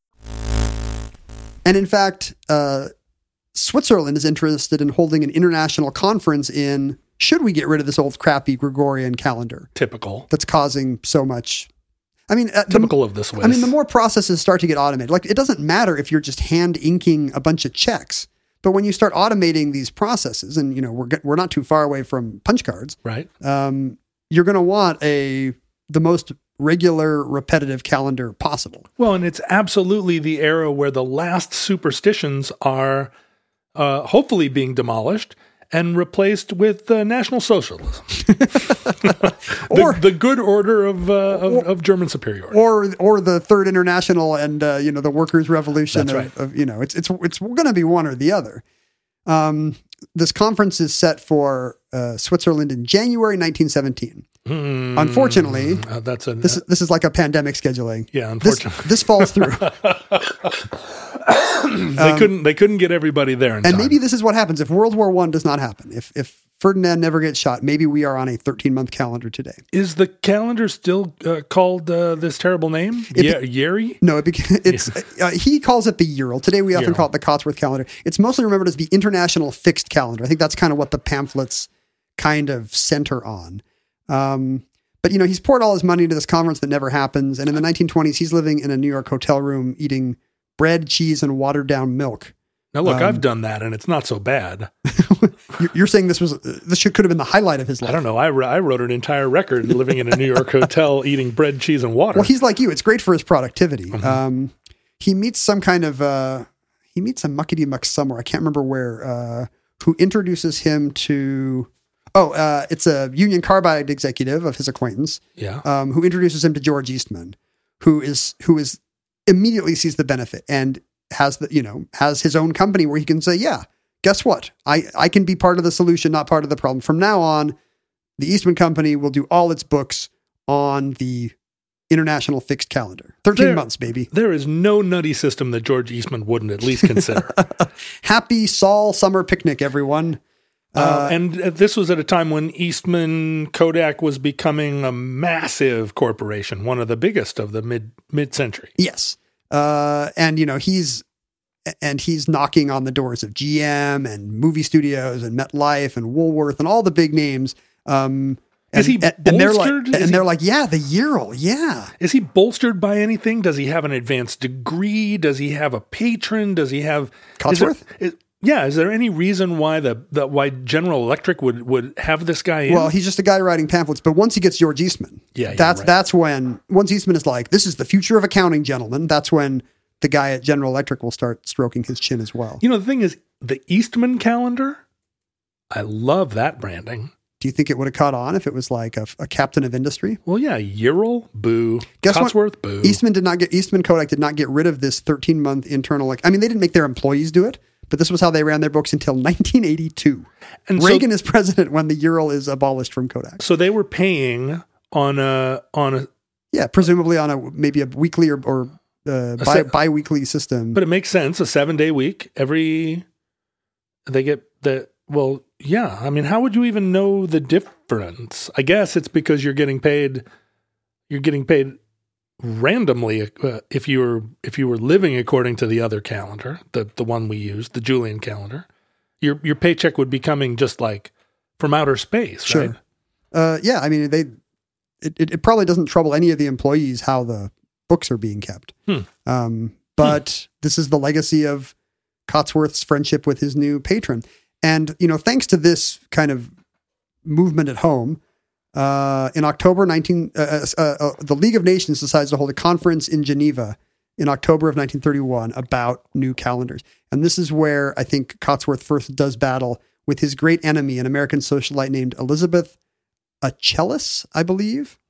And in fact, Switzerland is interested in holding an international conference in, should we get rid of this old crappy Gregorian calendar? Typical. That's causing so much. Typical of the Swiss. The more processes start to get automated, like it doesn't matter if you're just hand inking a bunch of checks, but when you start automating these processes, and we're not too far away from punch cards, right? You're going to want the most regular, repetitive calendar possible. Well, and it's absolutely the era where the last superstitions are hopefully being demolished and replaced with National Socialism, the good order of German superiority, or the Third International and the Workers' Revolution. That's right. It's going to be one or the other. This conference is set for Switzerland in January 1917. Unfortunately, this is like a pandemic scheduling. Yeah, unfortunately, this falls through. They couldn't get everybody there in time. And maybe this is what happens if World War I does not happen. If Ferdinand never gets shot, maybe we are on a 13-month calendar today. Is the calendar still called this terrible name? Yeri? No, he calls it the Ural. Today we often call it the Cotsworth calendar. It's mostly remembered as the International Fixed Calendar. I think that's kind of what the pamphlets kind of center on. But he's poured all his money into this conference that never happens. And in the 1920s, he's living in a New York hotel room eating bread, cheese, and watered down milk. Now look, I've done that, and it's not so bad. You're saying this could have been the highlight of his life. I don't know. I wrote an entire record living in a New York hotel eating bread, cheese, and water. Well, he's like you. It's great for his productivity. Mm-hmm. He meets some kind of muckety muck somewhere. I can't remember where. Who introduces him to? It's a Union Carbide executive of his acquaintance. Yeah. Who introduces him to George Eastman, who is immediately sees the benefit and has his own company where he can say, yeah, guess what? I can be part of the solution, not part of the problem. From now on, the Eastman Company will do all its books on the international fixed calendar. 13 months, baby. There is no nutty system that George Eastman wouldn't at least consider. Happy Saul summer picnic, everyone. And this was at a time when Eastman Kodak was becoming a massive corporation, one of the biggest of the mid-century. Yes. And, you know, he's knocking on the doors of GM and movie studios and MetLife and Woolworth and all the big names. Is he bolstered? They're like, yeah, the Ural, yeah. Is he bolstered by anything? Does he have an advanced degree? Does he have a patron? Does he have Cotsworth? Is there any reason why why General Electric would have this guy in? Well, he's just a guy writing pamphlets, but once he gets George Eastman, that's when once Eastman is like, this is the future of accounting, gentlemen, that's when the guy at General Electric will start stroking his chin as well. You know, the thing is, the Eastman calendar, I love that branding. Do you think it would have caught on if it was like a captain of industry? Well, yeah, Ural, boo. Cotsworth, boo. Eastman Kodak did not get rid of this 13-month internal. They didn't make their employees do it, but this was how they ran their books until 1982. And Reagan is president when the Ural is abolished from Kodak. So they were paying on a presumably on maybe a weekly or bi-weekly system. But it makes sense. A 7-day week. They get the. Well, yeah. I mean, how would you even know the difference? I guess it's because you're getting paid randomly if you were living according to the other calendar, the one we used, the Julian calendar. Your paycheck would be coming just like from outer space, sure. Right? Yeah. I mean, it probably doesn't trouble any of the employees how the books are being kept. But this is the legacy of Cotsworth's friendship with his new patron. And, you know, thanks to this kind of movement at home, in October the League of Nations decides to hold a conference in Geneva in October of 1931 about new calendars. And this is where I think Cotsworth first does battle with his great enemy, an American socialite named Elizabeth Achelis, I believe,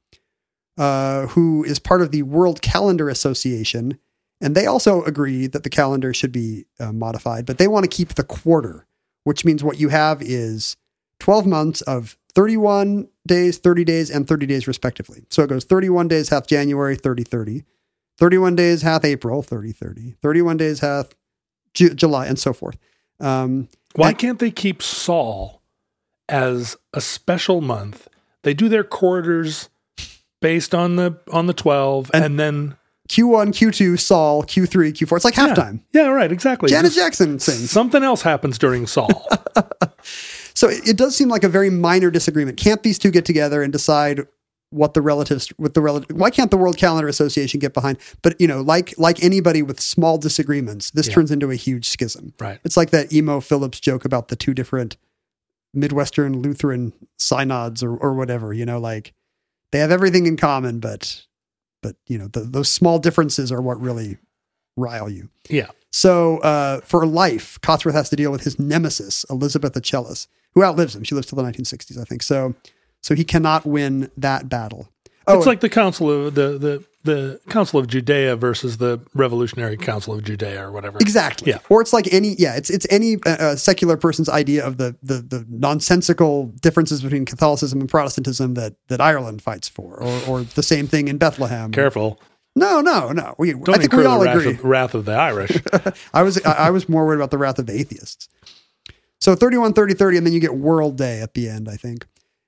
who is part of the World Calendar Association. And they also agree that the calendar should be modified, but they want to keep the quarter, which means what you have is 12 months of 31 days, 30 days, and 30 days respectively. So it goes 31 days, half January, 30-30, 31 days, half April, 30-30, 31 days, half July, and so forth. Why can't they keep Saul as a special month? They do their quarters based on the 12, and then Q1, Q2, Saul, Q3, Q4. It's like halftime. Yeah, right, exactly. Janet Jackson sings. Something else happens during Saul. So it does seem like a very minor disagreement. Can't these two get together and decide why can't the World Calendar Association get behind? But, you know, like anybody with small disagreements, this turns into a huge schism. Right. It's like that Emo Phillips joke about the two different Midwestern Lutheran synods or whatever, you know, like they have everything in common, but you know, those small differences are what really rile you. Yeah. So for life, Cotsworth has to deal with his nemesis, Elizabeth Achelis, who outlives him. She lives till the 1960s, I think. So he cannot win that battle. It's like the Council of the Council of Judea versus the Revolutionary Council of Judea or whatever. Exactly. Yeah. Or it's like it's any secular person's idea of the nonsensical differences between Catholicism and Protestantism that Ireland fights for, or the same thing in Bethlehem. Careful. No. I think we all agree. Wrath of the Irish. I was more worried about the wrath of the atheists. So 31, 30, 30, and then you get World Day at the end, I think.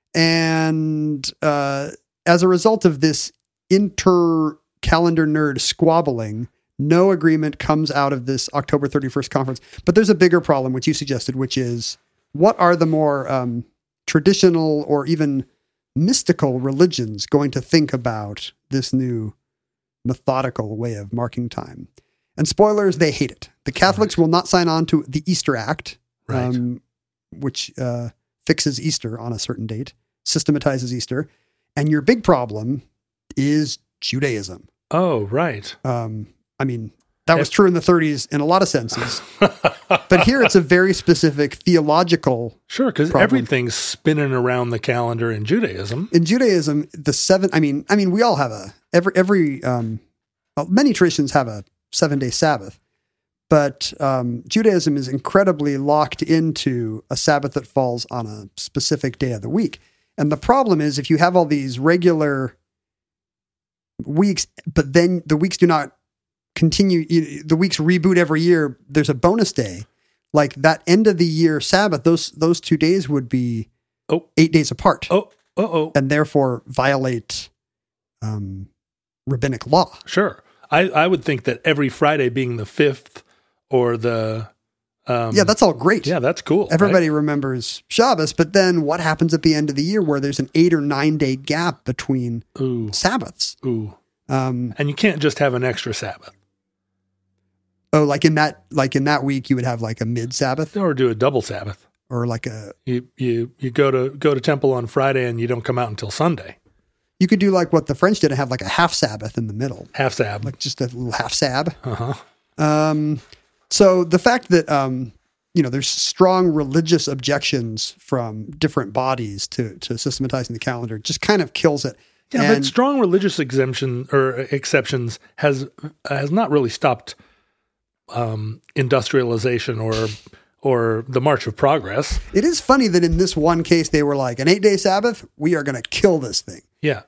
And as a result of this inter-calendar nerd squabbling, no agreement comes out of this October 31st conference. But there's a bigger problem, which you suggested, which is what are the more traditional or even mystical religions going to think about this new methodical way of marking time? And spoilers, they hate it. The Catholics will not sign on to the Easter Act, which fixes Easter on a certain date, systematizes Easter. And your big problem is Judaism. Oh, right. I mean, that was true in the 30s in a lot of senses. But here it's a very specific theological Sure, because everything's spinning around the calendar in Judaism. In Judaism, we all have many traditions have a 7-day Sabbath. But Judaism is incredibly locked into a Sabbath that falls on a specific day of the week. And the problem is if you have all these regular weeks, but then the weeks do not continue. The weeks reboot every year. There's a bonus day. Like that end of the year Sabbath, those 2 days would be 8 days apart. And therefore violate rabbinic law. Sure. I would think that every Friday being the 5th or the... that's all great. Yeah, that's cool. Everybody remembers Shabbos, but then what happens at the end of the year where there's an 8 or 9 day gap between Sabbaths? And you can't just have an extra Sabbath. Oh, like in that week, you would have like a mid Sabbath, or do a double Sabbath, or like a you go to temple on Friday and you don't come out until Sunday. You could do like what the French did and have like a half Sabbath in the middle, half Sab, like just a little half Sab. So the fact that there's strong religious objections from different bodies to systematizing the calendar just kind of kills it. Yeah, but strong religious exemption or exceptions has not really stopped industrialization or the march of progress. It is funny that in this one case they were like, an 8-day Sabbath, we are going to kill this thing. Yeah.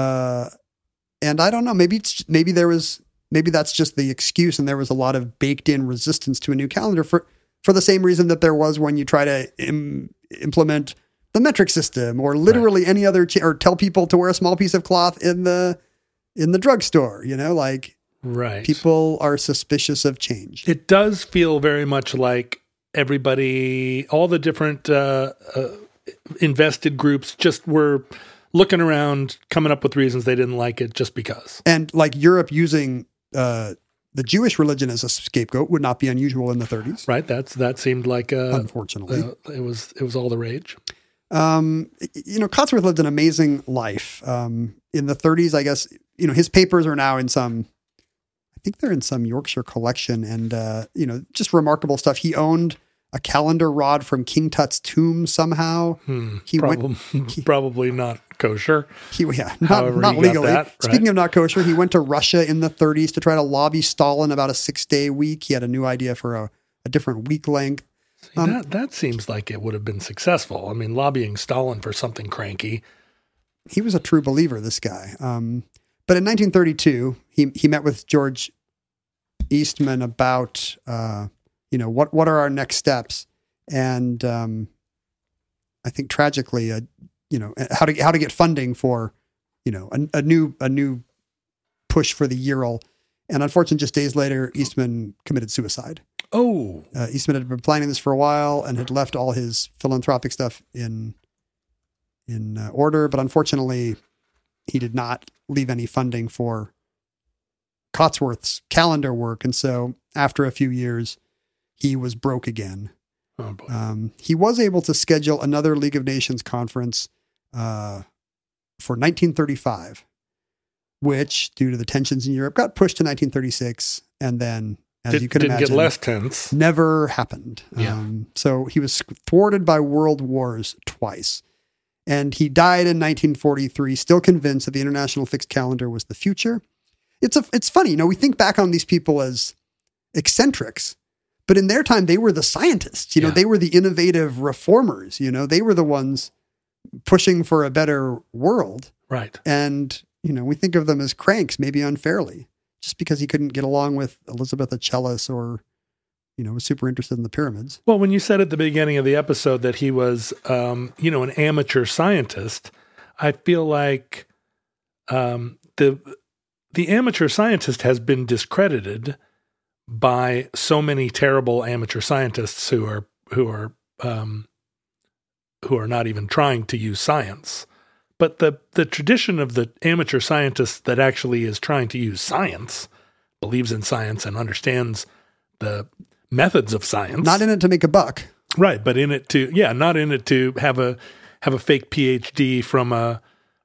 And I don't know, maybe that's just the excuse, and there was a lot of baked in resistance to a new calendar for the same reason that there was when you try to implement the metric system or literally any other or tell people to wear a small piece of cloth in the drugstore, Right. People are suspicious of change. It does feel very much like everybody, all the different invested groups just were looking around, coming up with reasons they didn't like it just because. And like Europe using the Jewish religion as a scapegoat would not be unusual in the 30s. Right. That seemed like unfortunately it was all the rage. Cotsworth lived an amazing life. In the 30s, I guess, his papers are now in I think they're in some Yorkshire collection, and, just remarkable stuff. He owned a calendar rod from King Tut's tomb somehow. Probably not kosher. Not legally. That, right? Speaking of not kosher, he went to Russia in the 30s to try to lobby Stalin about a 6-day week. He had a new idea for a different week length. That seems like it would have been successful. I mean, lobbying Stalin for something cranky. He was a true believer, this guy. But in 1932, he met with George Eastman about, what are our next steps? And I think tragically, how to get funding for, a new push for the Ural. And unfortunately, just days later, Eastman committed suicide. Oh. Eastman had been planning this for a while and had left all his philanthropic stuff in order, but unfortunately, he did not leave any funding for Cotsworth's calendar work. And so after a few years, he was broke again. Oh, boy. He was able to schedule another League of Nations conference for 1935, which, due to the tensions in Europe, got pushed to 1936. And then, as you can imagine, didn't get less tense. Never happened. Yeah. So he was thwarted by world wars twice. And he died in 1943, still convinced that the International Fixed Calendar was the future. It's funny, we think back on these people as eccentrics, but in their time, they were the scientists. They were the innovative reformers. They were the ones pushing for a better world. Right. And, we think of them as cranks, maybe unfairly, just because he couldn't get along with Elizabeth Achelis or, was super interested in the pyramids. Well, when you said at the beginning of the episode that he was, an amateur scientist, I feel like the amateur scientist has been discredited by so many terrible amateur scientists who are not even trying to use science. But the tradition of the amateur scientist that actually is trying to use science, believes in science and understands the methods of science. Not in it to make a buck. Right, but in it to not in it to have a fake PhD from a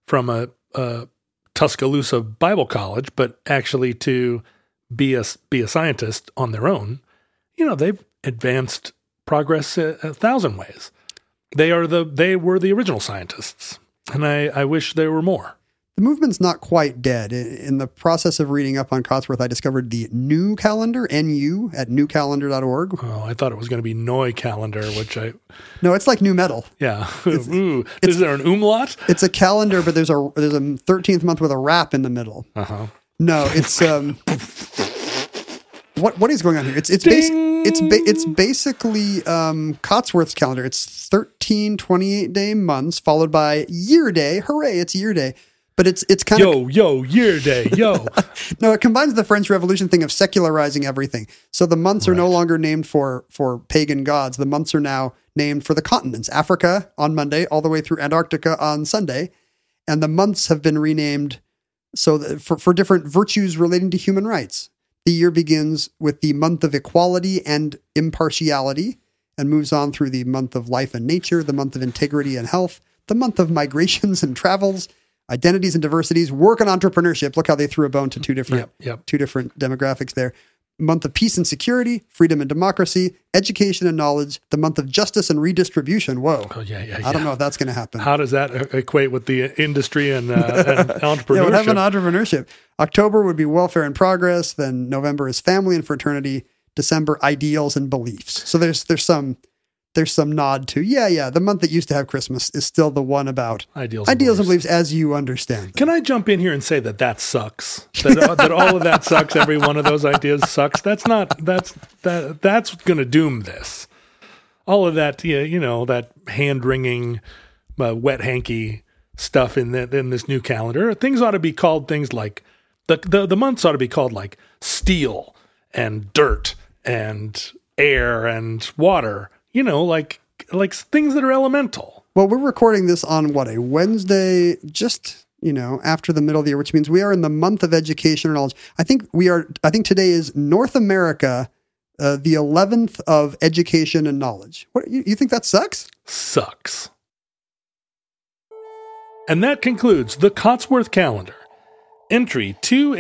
Tuscaloosa Bible college, but actually to be a scientist on their own. They've advanced progress 1,000 ways. They were the original scientists, and I wish there were more. The movement's not quite dead. In the process of reading up on Cotsworth, I discovered the New Calendar, NU, at newcalendar.org. Oh, I thought it was going to be Noi Calendar, which I... No, it's like new metal. Yeah. Ooh, is there an umlaut? It's a calendar, but there's a 13th month with a rap in the middle. Uh-huh. No, it's... What is going on here? It's basically Cotsworth's calendar. It's 13 28-day months followed by year day. Hooray, it's year day. But it's kind of... year day, yo. No, it combines the French Revolution thing of secularizing everything. So the months are no longer named for pagan gods. The months are now named for the continents. Africa on Monday, all the way through Antarctica on Sunday. And the months have been renamed for different virtues relating to human rights. The year begins with the month of equality and impartiality and moves on through the month of life and nature, the month of integrity and health, the month of migrations and travels, identities and diversities, work and entrepreneurship. Look how they threw a bone to two different demographics there. Month of peace and security, freedom and democracy, education and knowledge, the month of justice and redistribution. Whoa. Oh, yeah. I don't know if that's going to happen. How does that equate with the industry and entrepreneurship? Yeah, what happened to entrepreneurship? October would be welfare and progress. Then November is family and fraternity. December, ideals and beliefs. So there's some nod to, the month that used to have Christmas is still the one about ideals and beliefs as you understand them. Can I jump in here and say that sucks? That all of that sucks. Every one of those ideas sucks. That's going to doom this. All of that, that hand-wringing, wet hanky stuff in this new calendar. Things ought to be called things like, the months ought to be called like steel and dirt and air and water. Like things that are elemental. Well, we're recording this on a Wednesday, just, after the middle of the year, which means we are in the month of education and knowledge. I think today is North America, the 11th of education and knowledge. What, you think that sucks? Sucks. And that concludes the Cotsworth calendar. Entry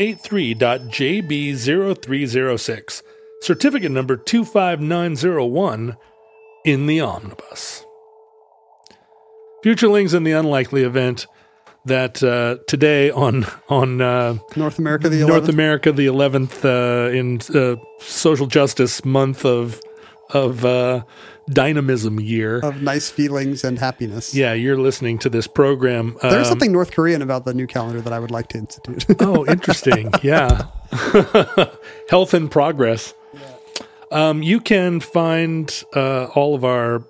283.JB0306. Certificate number 25901. In the omnibus. Futurelings, in the unlikely event that today on North America the 11th, North America the 11th in social justice month of dynamism year of nice feelings and happiness. Yeah, you're listening to this program. There's something North Korean about the new calendar that I would like to institute. Oh, interesting. Yeah, health and progress. You can find all of our,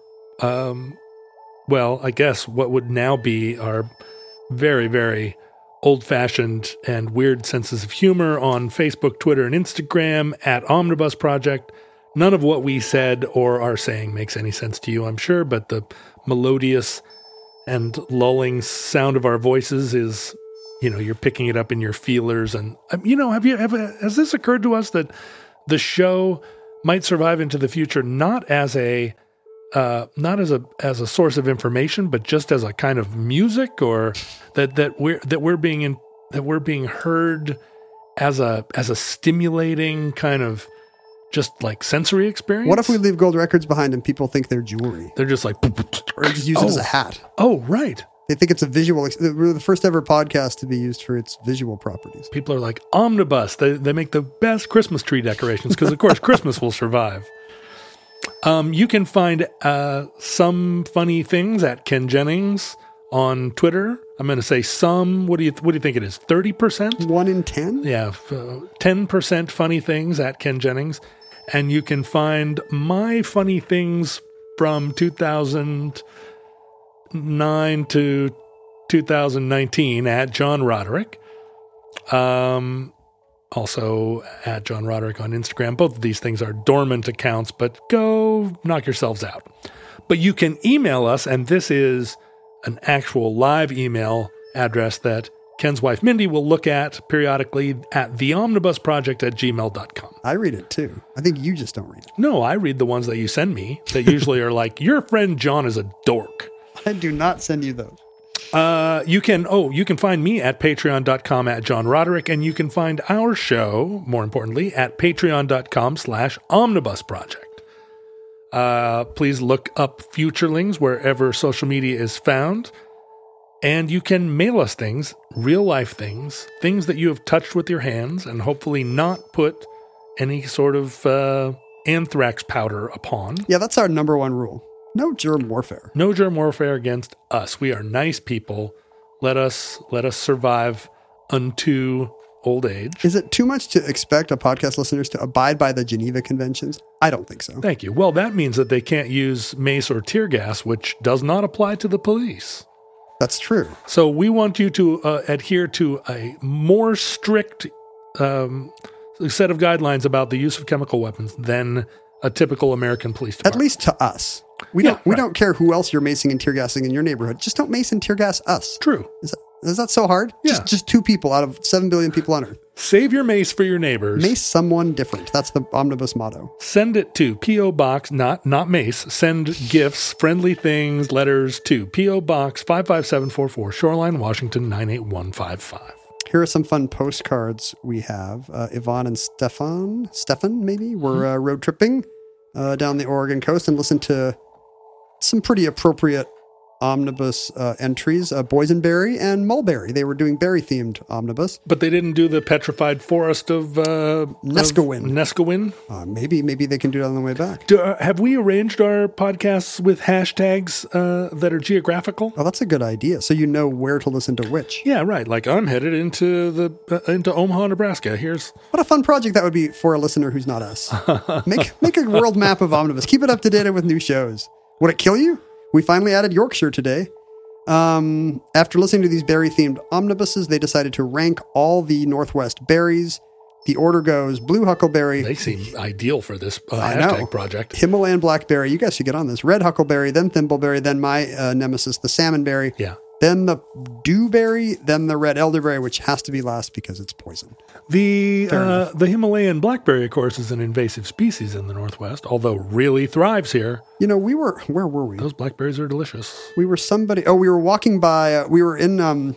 I guess what would now be our very, very old-fashioned and weird senses of humor on Facebook, Twitter, and Instagram at Omnibus Project. None of what we said or are saying makes any sense to you, I'm sure, but the melodious and lulling sound of our voices is, you're picking it up in your feelers. And, has this occurred to us that the show might survive into the future not as a source of information, but just as a kind of music, or that we're being heard as a stimulating kind of just like sensory experience. What if we leave gold records behind and people think they're jewelry? They're just like, or just use it as a hat. Oh, right. They think it's a visual. We're the first ever podcast to be used for its visual properties. People are like, omnibus. They make the best Christmas tree decorations because, of course, Christmas will survive. You can find some funny things at Ken Jennings on Twitter. I'm going to say some. What do you think it is? 30%? 1 in 10? Yeah, 10% funny things at Ken Jennings. And you can find my funny things from 2009 to 2019 at John Roderick. Also at John Roderick on Instagram. Both of these things are dormant accounts, but go knock yourselves out. But you can email us, and this is an actual live email address that Ken's wife Mindy will look at periodically at theomnibusproject@gmail.com. I read it too. I think you just don't read it. No, I read the ones that you send me that usually are like, your friend John is a dork. I do not send you those. You can find me at patreon.com at John Roderick, and you can find our show, more importantly, at patreon.com/omnibusproject. Please look up Futurelings wherever social media is found. And you can mail us things, real life things that you have touched with your hands and hopefully not put any sort of anthrax powder upon. Yeah, that's our number one rule. No germ warfare. No germ warfare against us. We are nice people. Let us survive unto old age. Is it too much to expect podcast listeners to abide by the Geneva Conventions? I don't think so. Thank you. Well, that means that they can't use mace or tear gas, which does not apply to the police. That's true. So we want you to adhere to a more strict set of guidelines about the use of chemical weapons than a typical American police department. At least to us. We don't care who else you're macing and tear gassing in your neighborhood. Just don't mace and tear gas us. True. Is that so hard? Yeah. Just 2 people out of 7 billion people on Earth. Save your mace for your neighbors. Mace someone different. That's the omnibus motto. Send it to P.O. Box, not mace. Send gifts, friendly things, letters to P.O. Box 55744, Shoreline, Washington 98155. Here are some fun postcards we have. Yvonne and Stefan maybe, were road tripping down the Oregon coast and listened to some pretty appropriate omnibus entries, Boysenberry and Mulberry. They were doing berry-themed omnibus. But they didn't do the petrified forest of Neskowin? Maybe they can do it on the way back. Have we arranged our podcasts with hashtags that are geographical? Oh, that's a good idea. So you know where to listen to which. Yeah, right. Like I'm headed into Omaha, Nebraska. What a fun project that would be for a listener who's not us. Make a world map of omnibus. Keep it up to date with new shows. Would it kill you? We finally added Yorkshire today. After listening to these berry-themed omnibuses, they decided to rank all the Northwest berries. The order goes blue huckleberry. They seem ideal for this hashtag project. Himalayan blackberry. You guys should get on this. Red huckleberry, then thimbleberry, then my nemesis, the salmonberry. Yeah. Then the dewberry, then the red elderberry, which has to be last because it's poison. The Himalayan blackberry, of course, is an invasive species in the Northwest, although really thrives here. You know, where were we? Those blackberries are delicious. We were walking by, we went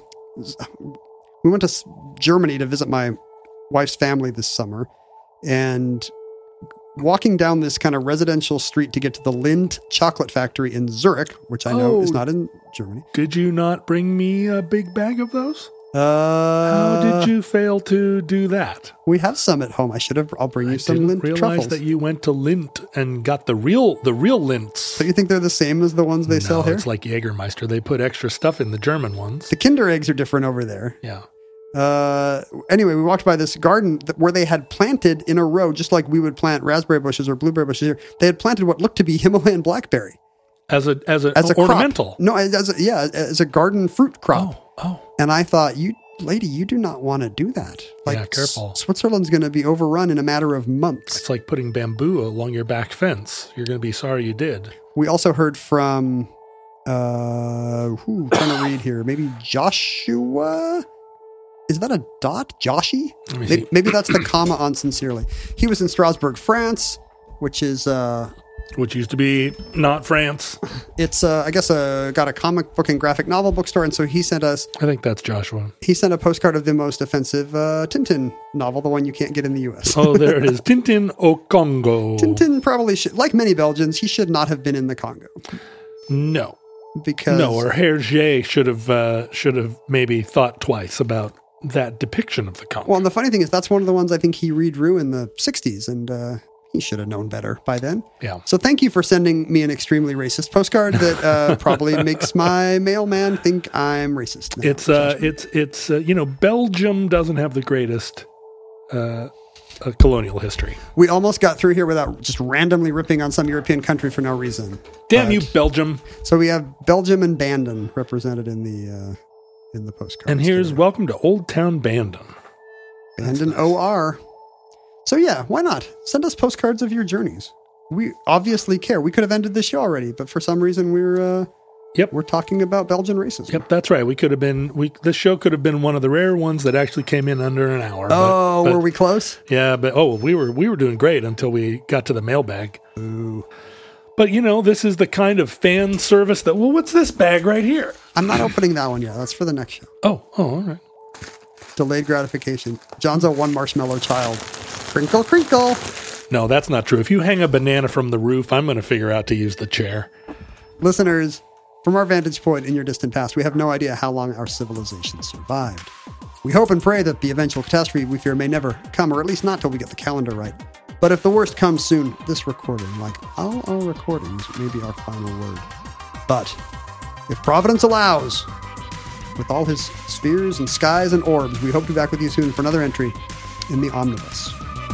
to Germany to visit my wife's family this summer, and walking down this kind of residential street to get to the Lindt chocolate factory in Zurich, which I know is not in Germany. Did you not bring me a big bag of those? How did you fail to do that? We have some at home. I'll bring you some Lindt truffles. I didn't realize that you went to Lindt and got the real Lindts. So you think they're the same as the ones they sell here? It's like Jägermeister. They put extra stuff in the German ones. The Kinder eggs are different over there. Yeah. Anyway, we walked by this garden where they had planted in a row, just like we would plant raspberry bushes or blueberry bushes here. They had planted what looked to be Himalayan blackberry as a ornamental. Crop. No, as a garden fruit crop. Oh. And I thought, you do not want to do that. Yeah, careful. Switzerland's going to be overrun in a matter of months. It's like putting bamboo along your back fence. You're going to be sorry you did. We also heard from, trying to read here, maybe Joshua. Is that a dot? Joshy? Maybe that's the comma on sincerely. He was in Strasbourg, France, which is... which used to be not France. It's, I guess, got a comic book and graphic novel bookstore, and so he sent us... I think that's Joshua. He sent a postcard of the most offensive Tintin novel, the one you can't get in the U.S. Oh, there it is. Tintin au Congo. Tintin probably should... Like many Belgians, he should not have been in the Congo. No. Because... No, or Hergé should have maybe thought twice about that depiction of the Congo. Well, and the funny thing is that's one of the ones I think he redrew in the 60s, and he should have known better by then. Yeah. So thank you for sending me an extremely racist postcard that probably makes my mailman think I'm racist. Now, Belgium doesn't have the greatest colonial history. We almost got through here without just randomly ripping on some European country for no reason. Damn you, Belgium. So we have Belgium and Bandon represented in the postcard. And here's welcome to Old Town Bandon. Bandon OR. So yeah, why not? Send us postcards of your journeys. We obviously care. We could have ended the show already, but for some reason we're talking about Belgian racism. Yep, that's right. This show could have been one of the rare ones that actually came in under an hour. Oh, were we close? Yeah, but we were doing great until we got to the mailbag. Ooh. But this is the kind of fan service that, what's this bag right here? I'm not opening that one yet. That's for the next show. Oh, all right. Delayed gratification. John's a one marshmallow child. Crinkle, crinkle. No, that's not true. If you hang a banana from the roof, I'm going to figure out to use the chair. Listeners, From our vantage point in your distant past, we have no idea how long our civilization survived. We hope and pray that the eventual catastrophe we fear may never come, or at least not till we get the calendar right. But if the worst comes soon, this recording, like all our recordings, may be our final word. But if Providence allows, with all his spheres and skies and orbs, we hope to be back with you soon for another entry in the Omnibus.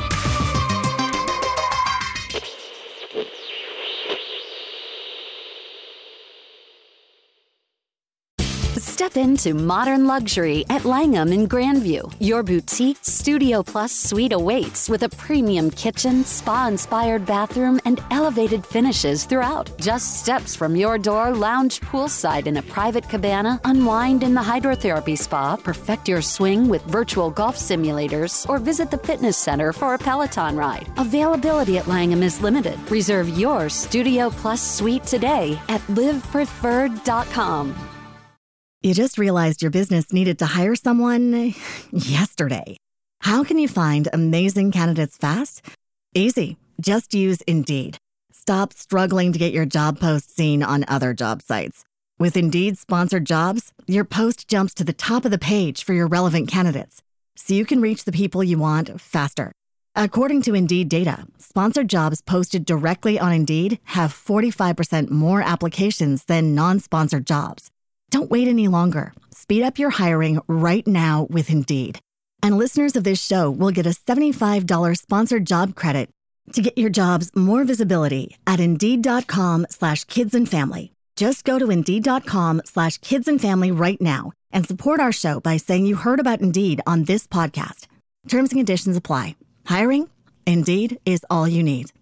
Step into modern luxury at Langham in Grandview. Your boutique Studio Plus suite awaits with a premium kitchen, spa-inspired bathroom, and elevated finishes throughout. Just steps from your door, lounge poolside in a private cabana, unwind in the hydrotherapy spa, perfect your swing with virtual golf simulators, or visit the fitness center for a Peloton ride. Availability at Langham is limited. Reserve your Studio Plus suite today at livepreferred.com. You just realized your business needed to hire someone yesterday. How can you find amazing candidates fast? Easy. Just use Indeed. Stop struggling to get your job post seen on other job sites. With Indeed sponsored jobs, your post jumps to the top of the page for your relevant candidates, so you can reach the people you want faster. According to Indeed data, sponsored jobs posted directly on Indeed have 45% more applications than non-sponsored jobs. Don't wait any longer. Speed up your hiring right now with Indeed. And listeners of this show will get a $75 sponsored job credit to get your jobs more visibility at Indeed.com/kidsandfamily. Just go to Indeed.com/kidsandfamily right now and support our show by saying you heard about Indeed on this podcast. Terms and conditions apply. Hiring? Indeed is all you need.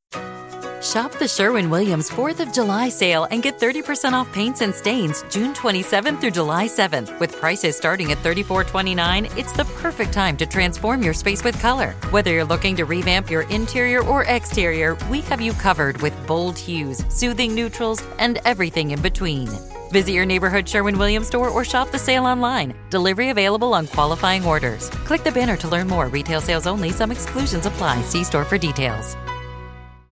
Shop the Sherwin-Williams 4th of July sale and get 30% off paints and stains June 27th through July 7th. With prices starting at $34.29, it's the perfect time to transform your space with color. Whether you're looking to revamp your interior or exterior, we have you covered with bold hues, soothing neutrals, and everything in between. Visit your neighborhood Sherwin-Williams store or shop the sale online. Delivery available on qualifying orders. Click the banner to learn more. Retail sales only. Some exclusions apply. See store for details.